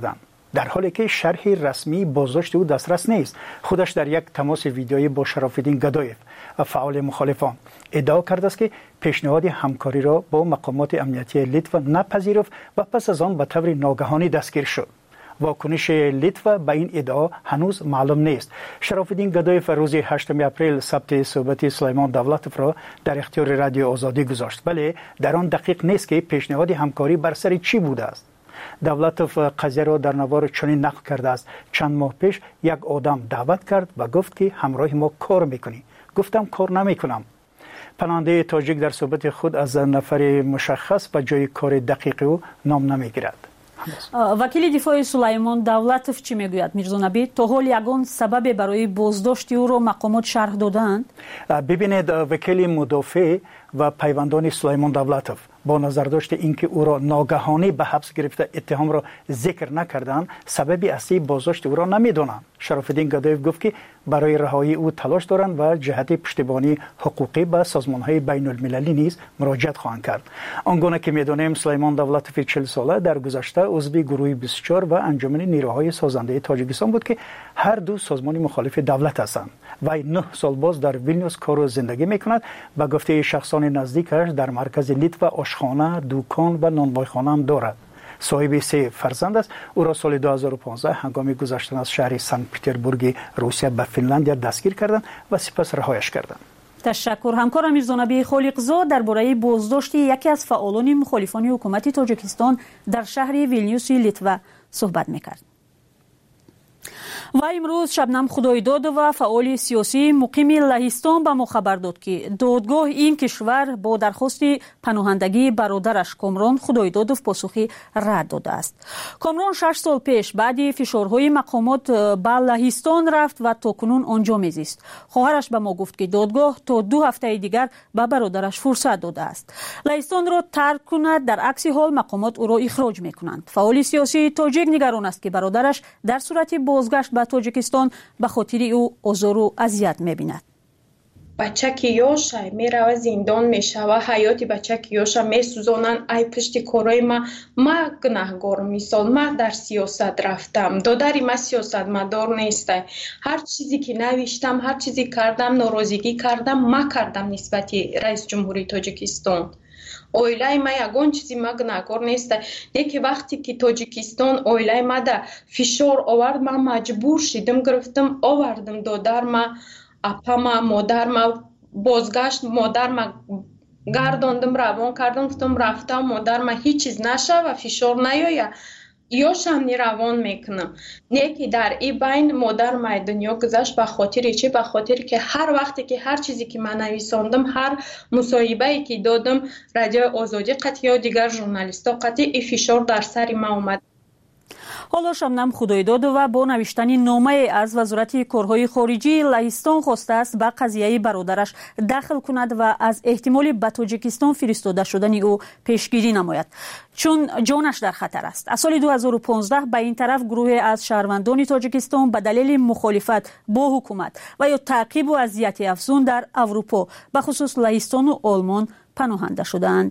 در حالی که شرح رسمی بازداشت او دسترس نیست. خودش در یک تماس ویدیویی با شراف‌الدین گدایف فعال مخالفان ادعا کرده است که پیشنهاد همکاری را با مقامات امنیتی لیتوا نپذیرفت و پس از آن به طور ناگهانی دستگیر شد. واکنش لیتوا به این ادعا هنوز معلوم نیست. شراف‌الدین گدایف روز هشتم اپریل ثبت صحبت سلیمان دولتوف را در اختیار رادیو آزادی گذاشت، ولی در آن دقیق نیست که پیشنهاد همکاری بر سر چی بوده است. دولتوف قضیه را در نوار چنین نقل کرده است: چند ماه پیش یک آدم دعوت کرد و گفت که همراه ما کار میکنی. گفتم کار نمیکنم. پناهنده تاجیک در صحبت خود از نفر مشخص و جای کار دقیق او نام نمیگیرد. وکیل دفاع سلیمان دولتوف چی میگوید میرزا نبی؟ تا حال یگان سبب برای بازداشت او را مقامات شرح دادند؟ ببینید، وکیل مدافع و پیوندان سلیمان دولتوف با نظر داشته اینکه او را ناگهانی به حبس گرفته اتهام را ذکر نکردند، سبب اصلی بازداشت او را نمیدانند. شراف‌الدین گدایف گفت که برای رهایی او تلاش دارند و جهت پشتیبانی حقوقی به سازمان‌های بین المللی نیز مراجعت خواهند کرد. آنگونه که می‌دانیم سلیمان دولتوف چهل ساله در گذشته عضو گروه بیست و چهار و انجمن نیروهای سازنده تاجیکستان بود که هر دو سازمان مخالف دولت هستند. وی نه سال باز در ویلنیوس کار و زندگی می‌کند و گفته شخصان نزدیکش در مرکز لیتوا آشخانه، دکان و نانوایخانه هم دارد. صاحب سه فرزند است. او را سال دو هزار و پانزده هنگام گذشتن از شهر سنت پترزبورگ روسیه به فنلاندیا دستگیر کردند و سپس رهایش کردند. تشکر. همکارم میرزا نبی خالقزاد درباره بازداشت یکی از فعالان مخالفان حکومت تاجیکستان در شهر ویلنیوس لیتوا صحبت میکرد. و امروز شبنم خدایداد و فعال سیاسی مقیم لهستان به ما خبر داد که دادگاه این کشور با درخواست پناهندگی برادرش کامران خدایدادوف پاسخی رد داده است. کامران شش سال پیش بعد فشارهای مقامات به لهستان رفت و تاکنون آنجا میزیست. خواهرش به ما گفت که دادگاه تا دو هفته دیگر به برادرش فرصت داده است لهستان را ترک کند، در عکس حال مقامات او را اخراج میکنند. فعال سیاسی تاجیک نگران است که برادرش در صورت بازگشت به تاجیکستان به خاطر او آزار و اذیت می‌بیند. بچه که یوشه میره زندان میشوه، حیات بچه که یوشه میسوزانن. ای پشت کارای ما ما گناهگار مثال ما در سیاست رفتم، دادری ما سیاست مدار نیسته. هر چیزی که نوشتم، هر چیزی کردم، ناراضگی کردم ما کردم نسبت رئیس جمهوری تاجیکستان. اویلای ما یگان چیزی ما گناهگار نیسته. یکی وقتی که تاجیکستان اویلای ما ده فشار آورد، ما مجبور شدم گرفتم آوردم دادر ما، اپا ما، مادر ما بازگشت، مادر ما گرداندم روان کردم، گفتم رفتم مادر ما هیچ چیز نشه و فشار نیاید یا شمنی روان میکنم. یکی در این بین مادر ما دنیا گذشت به خاطر چی؟ به خاطر که هر وقتی که هر چیزی که من نویساندم، هر مصاحبه‌ای که دادم رادیو آزادی قطعی یا دیگر ژورنالیستا قطعی این فشار در سر ما اومد. حالا شبنم خدایداد و با نوشتن نامه از وزارت کارهای خارجی لهستان خواسته است به قضیه برادرش دخل کند و از احتمال به تاجیکستان فرستاده شدن او پیشگیری نماید، چون جانش در خطر است. از سال دو هزار و پانزده به این طرف گروه از شهروندان تاجیکستان به دلیل مخالفت با حکومت و یا تعقیب و اذیت افزون در اروپا به خصوص لهستان و آلمان پناهنده شدند.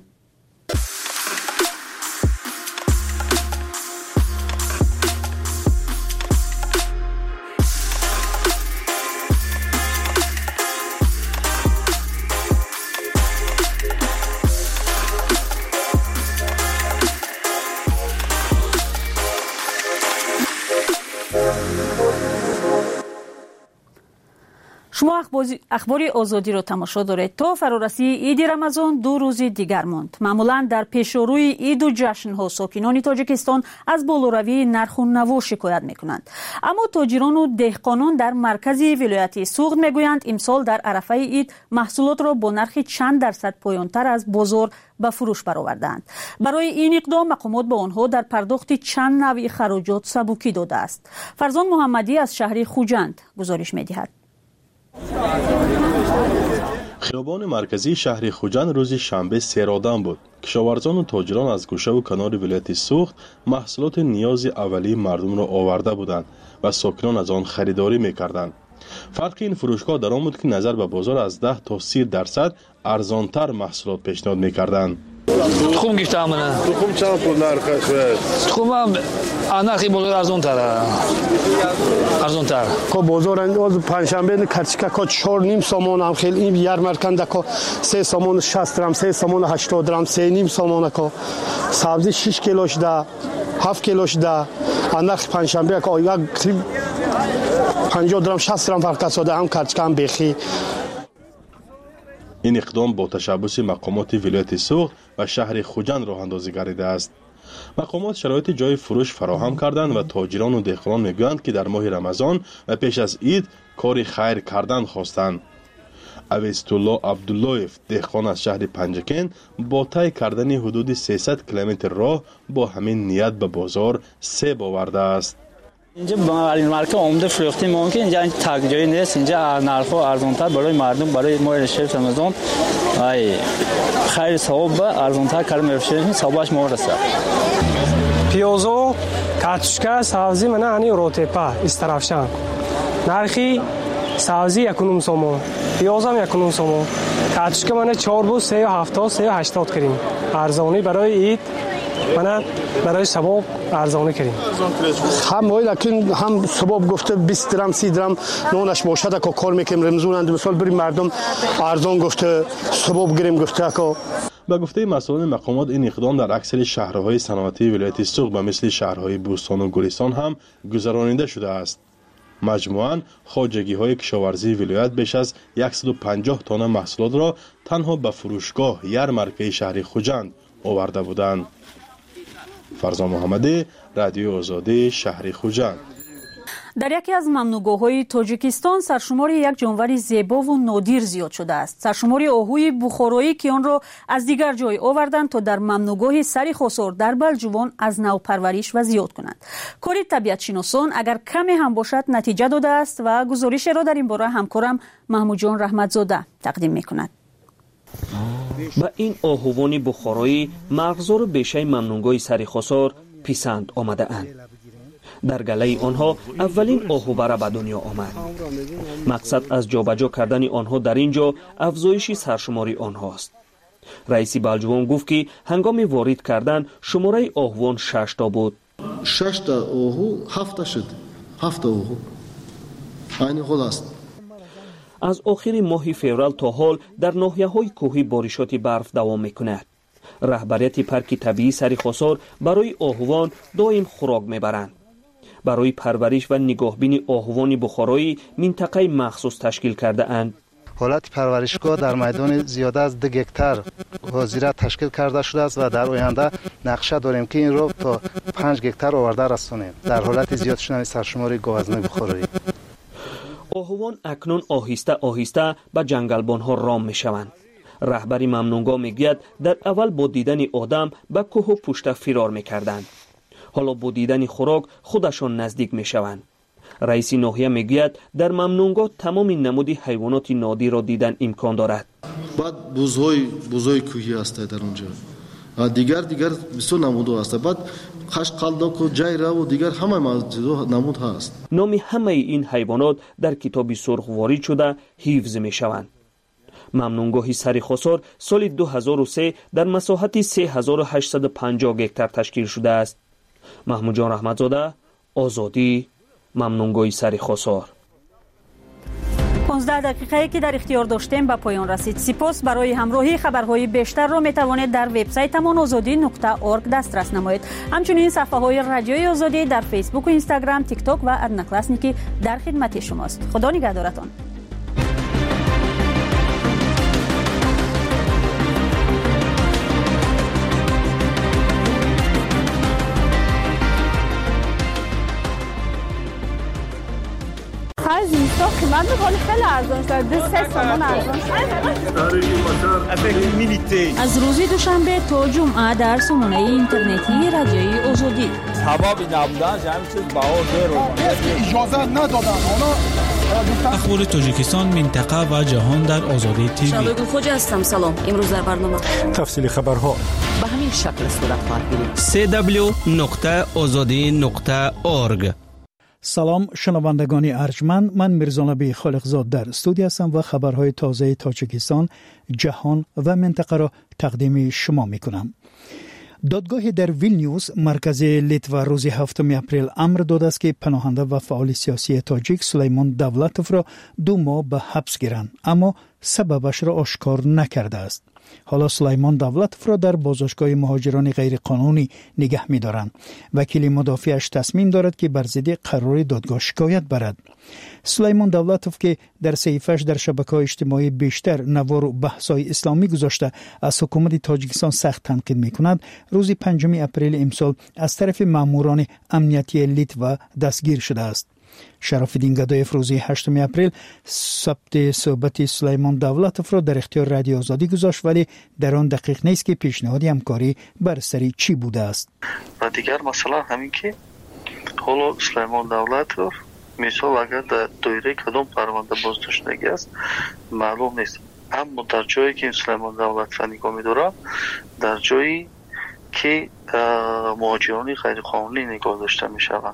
شما اخبار آزادی را تماشا دارید. تا فرارسی عید رمضان دو روز دیگر ماند. معمولا در پیشروی عید و جشن‌ها ساکنان تاجیکستان از بالاروی نرخ و نوا شکایت می‌کنند. اما تاجران و دهقانان در مرکز ولایت سوغد می‌گویند امسال در عرفه عید محصولات را با نرخ چند درصد پایین‌تر از بازار به فروش برآوردند. برای این اقدام مقامات به آنها در پرداخت چند نوع خراجات سبکی داده است. فرزان محمدی از شهر خوجند گزارش می‌دهد. خیابان مرکزی شهر خوجند روز شنبه سیرآدم بود. کشاورزان و تاجران از گوشه و کنار ولایت سوخت محصولات نیاز اولیه مردم را آورده بودند و ساکنان از آن خریداری می‌کردند. فرق این فروشگاه در آن بود که نظر به بازار از ده تا سی درصد ارزانتر محصولات پیشنهاد می‌کردند. تخم گفتم من تخم چند پول نرخش تخمم نرخی بالا ارزون تره ارزون تر کو بازار اند پنجشنبه کارچیکا کو چهار نیم سامان هم خیلی این یارمارکند کو سه سامان شصت درم سه سامان هشتاد درم سه نیم سامان کو سبزی شش کیلوش ده هفت کیلوش ده نرخ پنجشنبه کو یک پنجاه درم شصت درم فرق است هم کارچیکا هم بخی. این اقدام با تشبث مقامات ولایت سوخت و شهر خوجند راه اندازی گردیده است. مقامات شرایط جای فروش فراهم کردند و تاجران و دهقانان میگویند که در ماه رمضان و پیش از عید کار خیر کردن خواستند. اویست الله عبداللهیف دهقان از شهر پنجکین با طی کردن حدود سیصد کیلومتر راه با همین نیت به بازار سیب آورده است. اینجا با این مارکت عمده فروختی ممکن اینجا تاگ جایی نیست، اینجا نرخ‌ها ارزان‌تر برای مردم برای ماه رمضان ای خیر ثواب ارزان‌تر کار می‌شه ثوابش مورسه. پیازو کاتشکا سبزی من انی روتپا استرافشان نرخی سبزی یکونم سومو پیازم یکونم سومو کاتشکا من چهار بو سه و هفتاد سه و هشتاد کردیم ارزانی برای عید من برای ثواب ارزانی کردیم هم وای لکن هم ثواب گفته بیست درم سی درم نونش باشد که کار میکنیم رمضان اند مثال بریم مردم ارزان گفته ثواب گیریم گفته که به گفته مسئولان مقامات این اقدام در اکثر شهرهای صنعتی ولایت سوق و مثل شهرهای بوستان و گلستان هم گذرانیده شده است. مجموعاً خواجگی‌های کشاورزی ولایت بیش از صد و پنجاه تن محصولات را تنها به فروشگاه یارمارکه شهر خوجند آورده بودند. فرزان محمدی، رادیو آزادی، شهر خوجند. در یکی از ممنوعگاه‌های تاجیکستان سرشمار یک جانور زیبا و نادر زیاد شده است. سرشمار آهوی بخارایی که آن را از دیگر جای آوردند تا در ممنوعگاه سری خسار در بلجوان از نو پرورش و زیاد کنند. کاری طبیعت شناسان اگر کمی هم باشد نتیجه داده است و گزارش را در این باره همکارم محمود جان رحمتزاده تقدیم می‌کند. با این آهوان بخارایی مغزار بیشه ممنوعگاه سری خسار پسند آمده اند. در گله آنها اولین آهوبره به دنیا آمد. مقصد از جابجا کردن آنها در اینجا افزایش سرشماری آنهاست. رئیس بلجوان گفت که هنگام وارد کردن شماره آهوان شش تا بود. شش تا آهو هفت شد. هفت آهو. این حال است. از آخر ماه فوریه تا حال در ناحیه‌های کوهی بارشات برف دوام می‌کند. رهبریت پارک طبیعی سری خسار برای آهوان دائم خوراک می‌برند. برای پرورش و نگاهبین آهوان بخارایی منطقه مخصوص تشکیل کرده اند. حالت پرورشگاه در میدان زیاده از دو هکتار حاضره تشکیل کرده شده است و در آینده نقشه داریم که این را تا پنج هکتار آورده رسانیم در حالت زیاد شدن سرشماری گاوزنای بخارایی. آهوان اکنون آهسته آهسته به جنگلبان ها رام می شوند. رهبری ممنوعگاه میگوید در اول با دیدن آدم به کوه و پشت فرار می کردند. حالا با دیدن خوراک خودشان نزدیک می شوند. رئیس ناحیه میگوید در ممنوعگاه تمام نمود حیوانات نادر را دیدن امکان دارد. بعد بوزهای بوزهای کوهی است در اونجا. دیگر دیگر بسیار نمود است. بعد خش قلداک و جیره و دیگر همه نمود هست. نام همه این حیوانات در کتاب سرخ وارد شده حفظ می شوند. ممنوعگاه سری خسار سال دو هزار و سه در مساحت سه هزار و هشتصد و پنجاه هکتار تشکیل شده است. محمود جان رحمتزاده، آزادی، ممنوعگاه سری خسار. پانزده دقیقه که در اختیار داشتیم به پایان رسید. سپاس. برای همراهی خبرهای بیشتر را می توانید در وبسایتمان آزادی نقطه اورگ دسترس نمایید. همچنین صفحه های رادیوی آزادی در فیسبوک و اینستاگرام، تیک تاک و ادنکلاسنیکی در خدمت شماست. خدا نگهدارتان. از اینستا قیمت بخوری خیلی ارزان شده. سه سامان ارزان شده. از روز دوشنبه تا جمعه در سامانه اینترنتی رادیوی آزادی. حبابی نبودن جمعی چیز بها زیرو. اجازه ندادن. اخبار تاجیکستان، منطقه و جهان در آزادی تیوی. شبگون خوجه هستم. سلام. امروز در برنامه تفصیل خبرها به همین شکل صورت خواهد گرفت. دبلیو دبلیو دبلیو نقطه آزادی نقطه اورگ سلام شنوندگان ارجمند، من میرزانبی خالقزاد در استودیو هستم و خبرهای تازه تاجیکستان، جهان و منطقه را تقدیم شما میکنم. دادگاه در ویلنیوس مرکز لیتوا روز هفتم اپریل امر داده است که پناهنده و فعال سیاسی تاجیک سلیمان دولتوف را دو ماه به حبس گیرند، اما سببش را آشکار نکرده است. حالا سلیمان دولتوف را در بازداشتگاه مهاجران غیرقانونی نگه می‌دارند. وکیل مدافعش تصمیم دارد که بر ضد قرار دادگاه شکایت برد. سلیمان دولتوف که در صحیفه‌اش در شبکه‌های اجتماعی بیشتر نوار و بحث‌های اسلامی گذاشته از حکومت تاجیکستان سخت تنقید می‌کند، روز پنجم اپریل امسال از طرف ماموران امنیتی لیتوا دستگیر شده است. شراف‌الدین گدایف روز هشتم اپریل ثبت صحبت سلیمان دولتوف را در اختیار رادیو آزادی گذاشت، ولی در آن دقیق نیست که پیشنهاد همکاری بر سر چی بوده است. و دیگر مثلا همین که حالا سلیمان دولتوف مثال اگر در دایره کدام پرونده بازداشتگی است معلوم نیست، اما در جایی که سلیمان دولتوف نگاه می‌دارم در جایی که مهاجران غیرقانونی نگاه داشته می‌شوند.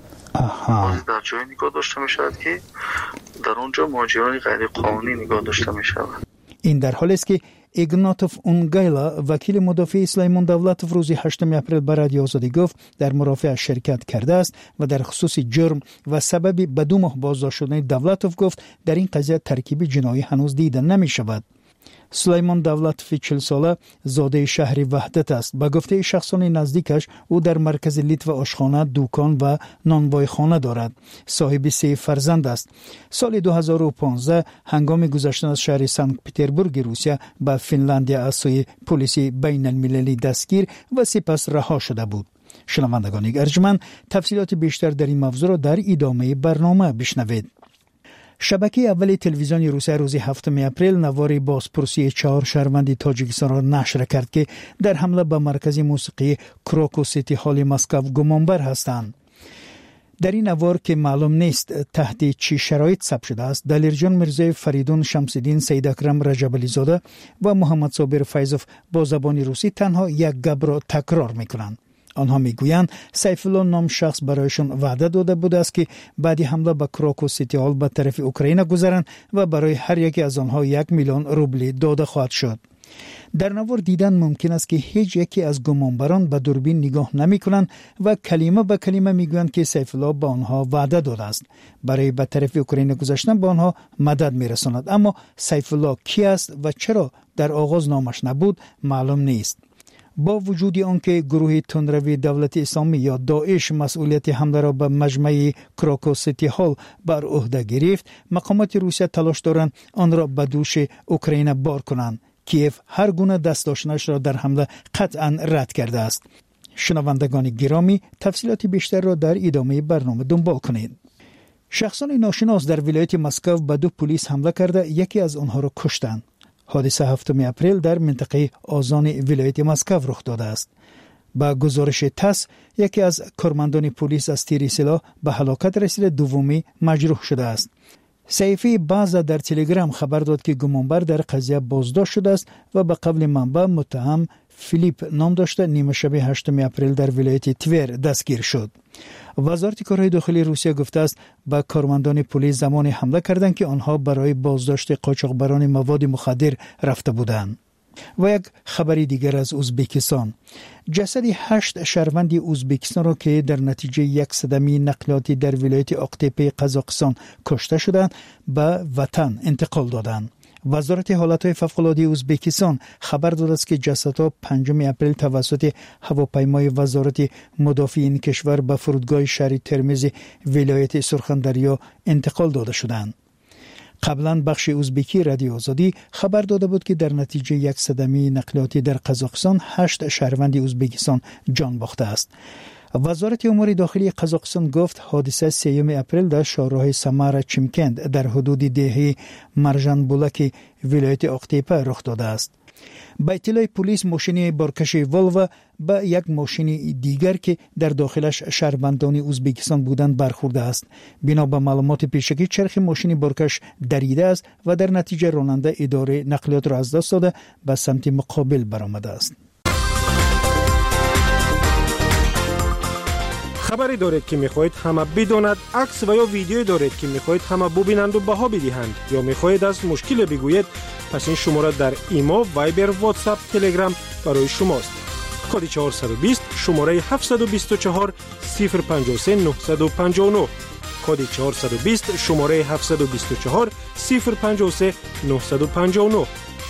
آها. در جایی نگاه داشته می شود که در اونجا مهاجران غیر قانونی نگاه داشته می شود. این در حالی است که ایگناتوف اونگایلا وکیل مدافع سلیمان دولتوف روز هشتم اپریل به رادیو آزادی گفت در مرافعه شرکت کرده است و در خصوص جرم و سبب به دو ماه بازداشت شدن دولتوف گفت در این قضیه ترکیب جنایی هنوز دیده نمی شود. سلیمان دولتوف چهل ساله زاده شهر وحدت است. به گفته شخصان نزدیکش او در مرکز لیتوا آشخانه، دکان و نانوایخانه دارد. صاحب سه فرزند است. سال دو هزار و پانزده هنگام گذشتن از شهر سنت پترزبورگ روسیه به فنلاندیا از سوی پلیس بین المللی دستگیر و سپس رها شده بود. شنوندگان ارجمند، تفصیلات بیشتر در این موضوع را در ادامه برنامه بشنوید. شبکه اول تلویزیون روسیه روز هفتم اپریل نوار بازپرسی چهار شهروند تاجیکستان را نشر کرد که در حمله به مرکز موسیقی کروکو سیتی هال مسکو گمانبر هستند. در این نوار که معلوم نیست تحت چه شرایط ثبت شده است، دلیرجان میرزای فریدون شمس‌الدین، سید اکرم رجب‌علی زاده و محمد صابر فیضوف با زبان روسی تنها یک گپ را تکرار می‌کنند. آنها میگویند سیف الله نام شخص برایشان وعده داده بوده است که بعد حمله به کروکو سیتی هال به طرف اوکراین گذرند و برای هر یکی از آنها یک میلیون روبل داده خواهد شد. در نوار دیدن ممکن است که هیچ یکی از گمانبران به دوربین نگاه نمی کنند و کلمه به کلمه میگویند که سیف الله به آنها وعده داده است برای به طرف اوکراین گذشتن به آنها مدد میرساند، اما سیف الله کی است و چرا در آغاز نامش نبود معلوم نیست. با وجود آنکه گروه تندروی دولت اسلامی یا داعش مسئولیت حمله را به مجمع کروکو سیتی هال بر عهده گرفت، مقامات روسیه تلاش دارند آن را به دوش اوکراین بار کنند. کیف هر گونه دست داشتنش را در حمله قطعا رد کرده است. شنوندگان گرامی، تفصیلات بیشتر را در ادامه برنامه دنبال کنید. شخصان ناشناس در ولایت مسکو به دو پلیس حمله کرده یکی از آنها را کشتند. حادثه هفتم اپریل در منطقه آزان ولایت مسکو رخ داده است. با گزارش تاس، یکی از کارمندان پلیس از تیر سلاح به هلاکت رسیده، دومی مجروح شده است. صحیفه باز در تلگرام خبر داد که گمانبر در قضیه بازداشت شده است و به قول منبع متهم فیلیپ نام داشته نیمه شب هشتم اپریل در ولایت تور دستگیر شد. وزارت کارهای داخلی روسیه گفته است به کارمندان پلیس زمان حمله کردند که آنها برای بازداشت قاچاقبران مواد مخدر رفته بودند. و یک خبری دیگر از ازبکستان. جسد هشت شهروند ازبکستان را که در نتیجه یک صدمه نقلیاتی در ولایت آقتپه قزاقستان کشته شدند به وطن انتقال دادند. وزارت حالتهای فوق‌العاده ازبکستان خبر داده است که جسدها پنجم اپریل توسط هواپیمای وزارت مدافع این کشور به فرودگاه شهر ترمز ولایت سرخندریا انتقال داده شدند. قبلا بخش ازبکی رادیو آزادی خبر داده بود که در نتیجه یک صدمه نقلیاتی در قزاقستان هشت شهروند ازبکستان جان باخته است. وزارت امور داخلی قزاقستان گفت حادثه سوم اپریل در شاهراه سمر چیمکند در حدود دهه مرجان بولک ولایت آقتپه رخ داده است. با اطلاع پلیس ماشین بارکش والو با یک ماشین دیگر که در داخلش شهروندان ازبکستان بودند برخورده است. بنا به معلومات پیشگی چرخ ماشین بارکش دریده است و در نتیجه راننده اداره نقلیات را از دست داده به سمت مقابل برآمده است. خبری دارید که میخواهید همه بداند، عکس و یا ویدیویی دارید که میخواهید همه ببینند و بها بدهند یا میخواهید از مشکل بگویید، پس این شماره در ایما، وایبر، واتساپ، تلگرام برای شماست. کد چهارصد و بیست شماره هفتصد و بیست و چهار صفر پنجاه و سه نهصد و پنجاه و نه. کد چهارصد و بیست شماره هفتصد و بیست و چهار صفر پنجاه و سه نهصد و پنجاه و نه.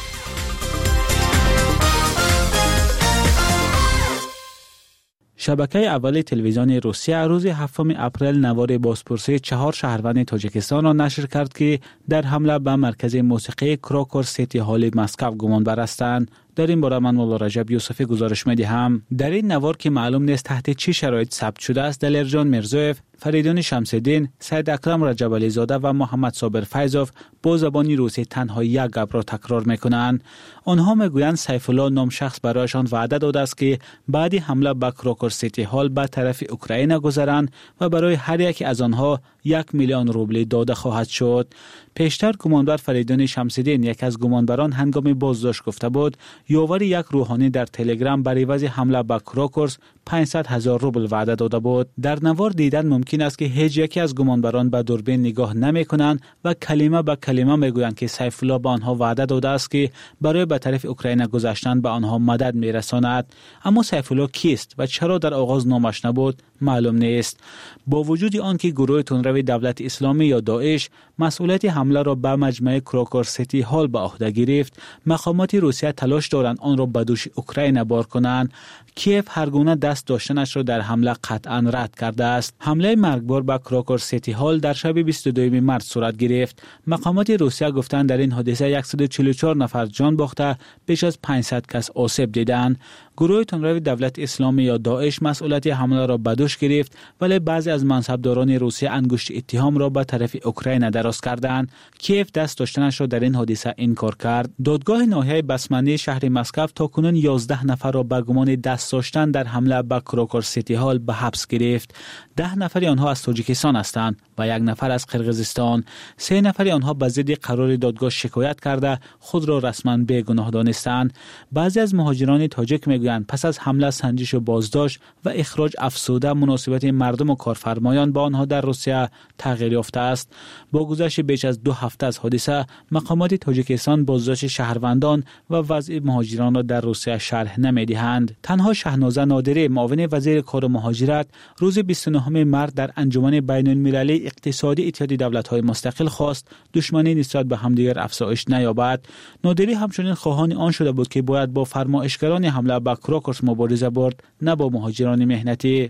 شبکه اول تلویزیون روسیه روز هفتم اپریل نوار بازپرسی چهار شهروند تاجیکستان را نشر کرد که در حمله به مرکز موسیقی کراکور سیتی هال مسکو گمانبر هستند. در این باره من مولا رجب یوسفی گزارش می‌دهم. در این نوار که معلوم نیست تحت چه شرایط ثبت شده است، دلیرجان میرزویف، فریدون شمس‌الدین، سید اکرم رجب علی زاده و محمد صابر فیضوف با زبان روسی تنها یک گپ را تکرار می‌کنند. آنها میگویند سیف الله نام شخص برایشان وعده داده است که بعد حمله به کراکور سیتی هال به طرف اوکراین گذرند و برای هر یک از آنها یک میلیون روبل داده خواهد شد. پیشتر گمانبر فریدون شمس‌الدین، یک از گمانبران، هنگام بازداشت گفته بود یاور یک روحانی در تلگرام برای عوض حمله به کراکورس پانصد هزار روبل وعده داده بود. در نوار دیدن ممکن است که هیچ یکی از گمانبران به دوربین نگاه نمی کنند و کلمه به کلمه میگویند که سیف الله به آنها وعده داده است که برای به طرف اوکراین گذشتن به آنها مدد میرساند. اما سیف الله کیست و چرا در آغاز نامش نبود معلوم نیست. با وجود آنکه گروه تندروی دولت اسلامی یا داعش مسئولیت حمله را به مجمع کراکور سیتی هال به عهده گرفت، مقامات روسیه تلاش دارند آن را به دوش اوکراین بار کنند. کیف هر گونه دست داشتنش را در حمله قطعا رد کرده است. حمله مرگبار به کراکور سیتی هال در شب بیست و دوم مارس صورت گرفت. مقامات روسیه گفتند در این حادثه صد و چهل و چهار نفر جان باخته، بیش از پانصد کس آسیب دیدند. گروه تندروی دولت اسلامی یا داعش مسئولیت حمله را به دوش گرفت، ولی بعضی از منصبداران روسیه انگشت اتهام را به طرف اوکراین دراز کردند. کیف دست داشتنش را در این حادثه انکار کرد. دادگاه ناحیه بسمنی شهر مسکو تاکنون یازده نفر را به گمان دست داشتن در حمله به کراکور سیتی هال به حبس گرفت. ده نفر آنها از تاجیکستان هستند و یک نفر از قرقیزستان. سه نفر آنها به ضد قرار دادگاه شکایت کرده خود را رسما بیگناه دانستند. بعضی از مهاجران تاجیک میگویند پس از حمله سنجش و بازداشت و اخراج افسوده مناسبت مردم و کارفرمایان با آنها در روسیه تغییر یافته است. با گذشت بیش از دو هفته از حادثه، مقامات تاجیکستان بازداشت شهروندان و وضع مهاجران را در روسیه شرح نمیدهند. تنها شهنازه نادری، معاون وزیر کار و مهاجرت، روز بیست و نهم مارس در انجمن بین المللی اقتصادی اتحاد دولت‌های مستقل خواست دشمنی نسبت به همدیگر افزایش نیابد. نادری همچنین خواهان آن شده بود که باید با فرمایشگران حمله به کراکورس مبارزه برد، نه با مهاجران مهنتی.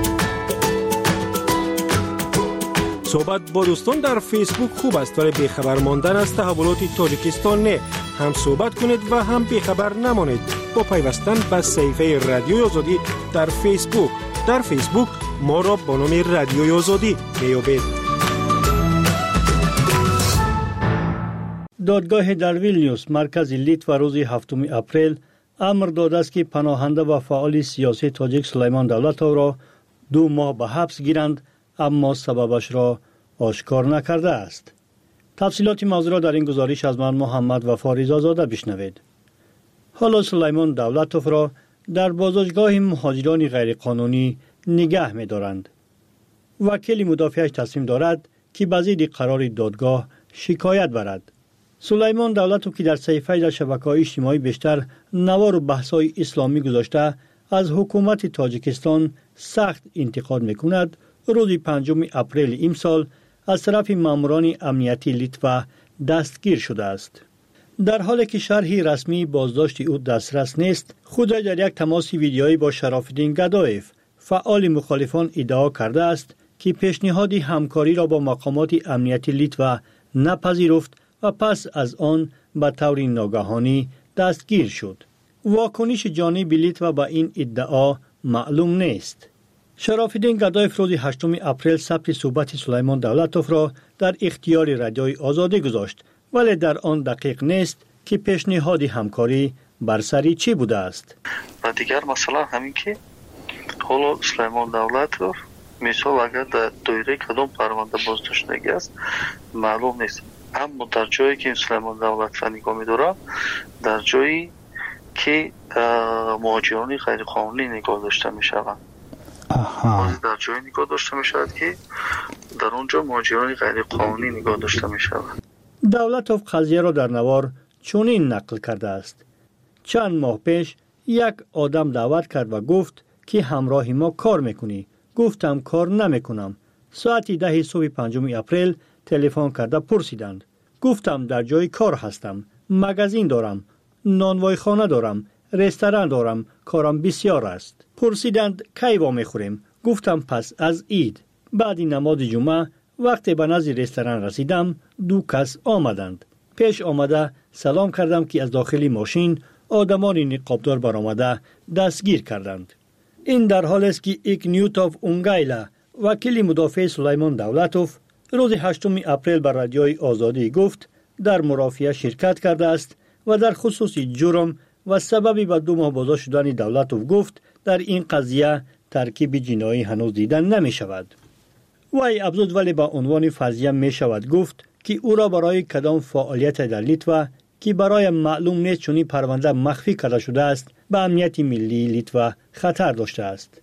صحبت با دوستان در فیسبوک خوب است، ولی بیخبر ماندن از تحولات تاجیکستان نه. هم صحبت کنید و هم بیخبر نمانید با پیوستن به صفحه رادیوی آزادی در فیسبوک. در فیسبوک ما را با نام رادیوی آزادی میابید. دادگاه در ویلنیوس مرکز لیتوا روز هفتم اپریل امر داده است که پناهنده و فعال سیاسی تاجیک سلیمان دولتوف را دو ماه به حبس گیرند، اما سببش را آشکار نکرده است. تفصیلات موضوع را در این گزارش از من محمد وفا رضازاده بشنوید. حالا سلیمان دولتوف را در بازداشتگاه مهاجران غیرقانونی نگه می‌دارند. وکیل مدافعش تصمیم دارد که به ضد قرار دادگاه شکایت برد. سلیمان دولتوف که در صفحه در شبکه‌های اجتماعی بیشتر نوار و بحث‌های اسلامی گذاشته، از حکومت تاجیکستان سخت انتقاد می‌کند. روز پنجم اپریل امسال از طرف ماموران امنیتی لیتوا دستگیر شده است. در حالی که شرحی رسمی بازداشت او دسترس نیست، خود در یک تماس ویدیویی با شراف‌الدین گدایف، فعال مخالفان ادعا کرده است که پیشنهاد همکاری را با مقامات امنیتی لیتوا نپذیرفت و پس از آن به طور ناگهانی دستگیر شد. واکنش جانب لیتوا به این ادعا معلوم نیست. شراف‌الدین گدایف روز هشتم اپریل ثبت صحبت سلیمان دولتوف را در اختیار رادیوی آزادی گذاشت، ولی در آن دقیق نیست که پیشنهاد همکاری بر سر چی بوده است. و دیگر مثلا همین که حالا سلیمان دولتوف مثال اگر در دایره کدام پرونده بازداشتگی است معلوم نیست، اما در جایی که سلیمان دولتوف نگاه می‌دارم، در جایی که مهاجران غیر قانونی نگاه داشته می‌شوند بازی در جای نگاه داشته می شود که در اونجا مهاجران غیر قانونی نگاه داشته می شود. دولتوف قضیه را در نوار چنین نقل کرده است: چند ماه پیش یک آدم دعوت کرد و گفت که همراه ما کار میکنی. گفتم کار نمیکنم. ساعتی ده صبح پنجم اپریل تلفن کرده پرسیدند. گفتم در جای کار هستم. مغازین دارم. نانوای خانه دارم. رستوران دارم. کارم بسیار است. پرسیدند کی وا میخوریم؟ گفتم پس از عید. بعد نماز جمعه وقتی به نزد رستوران رسیدم دو کس آمدند. پیش آمده سلام کردم که از داخل ماشین آدمان نقابدار برآمده دستگیر کردند. این در حال است که ایکنیوتوف اونگایلا وکیل مدافع سلیمان دولتوف روز هشتم اپریل بر رادیوی آزادی گفت در مرافعه شرکت کرده است و در خصوص جرم و سببی به دو ماه بازداشت شدن دولتوف گفت در این قضیه ترکیب جنایی هنوز دیدن نمی شود. وی افزود ولی با عنوان فرضیه می شود گفت که او را برای کدام فعالیت در لیتوا که برای معلوم نیست چونی پرونده مخفی کرده شده است به امنیت ملی لیتوا خطر داشته است.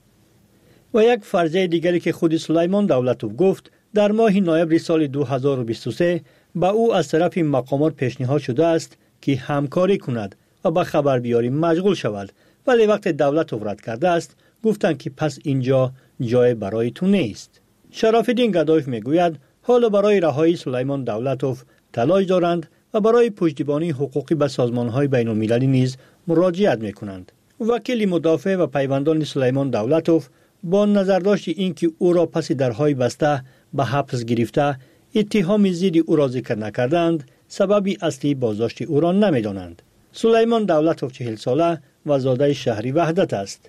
و یک فرضیه دیگری که خود سلیمان دولتوف گفت در ماه نوامبر سال دو هزار و بیست و سه با او از طرف مقامات پیشنهاد شده است که همکاری کند و به خبربیاری مشغول شود، ولی وقت دولتوف رد کرده است گفتند که پس اینجا جای برای تو نیست. شرافالدین گدایف میگوید حالا برای رهایی سلیمان دولتوف تلاش دارند و برای پشتیبانی حقوقی به سازمان‌های بین‌المللی نیز مراجعت می‌کنند. وکیل مدافع و پیوندان سلیمان دولتوف با نظرداشت اینکه او را پس درهای بسته به حبس گرفته اتهام ضد او را ذکر نکردند، سببی اصلی بازداشت او را نمی‌دانند. سلیمان دولتوف چهل ساله و زاده شهری وحدت است.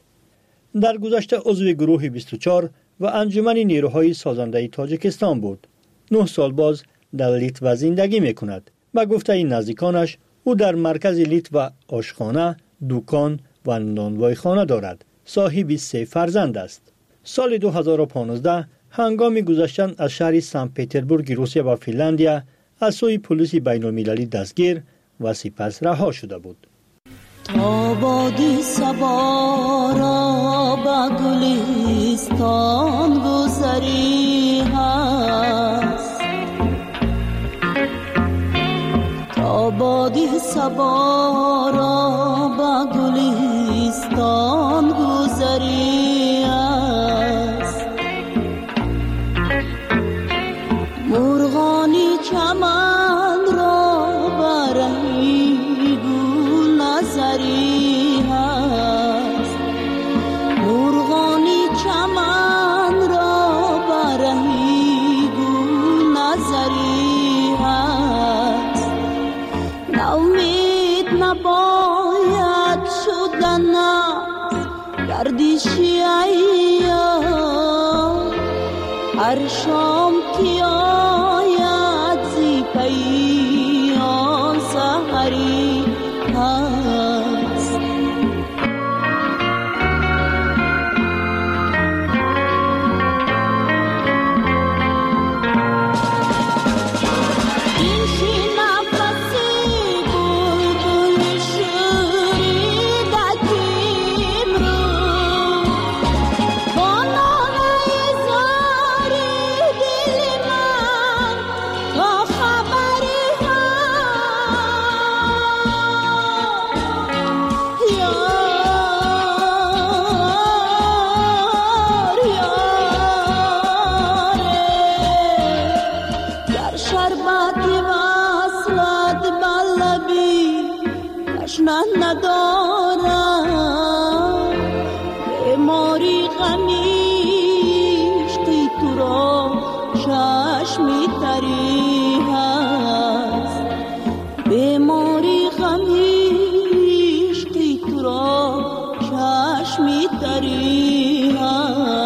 در گذشته عضو گروه بیست و چهار و انجمن نیروهای سازنده تاجیکستان بود. نه سال باز در لیتوا زندگی می‌کند. با گفته نزدیکانش او در مرکز لیتوا آشخانه، دکان و نانوای خانه دارد. صاحب سه فرزند است. سال دو هزار و پانزده هنگام گذشتن از شهر سن پترزبورگ روسیه و فنلاندیا از سوی پلیس بین‌المللی دستگیر و سپس رها شده بود. تا بادی صبا را با گلستان گذری هست، تا بادی صبا را با گلستان گذری هست، مرغانی چمن را برهی گل نظری هست، مرغانی چمن را برهی گل نظری هست، ناامید نباید شدن گردشی ایام، هر شام که آید زی پیام سحری هست. می تری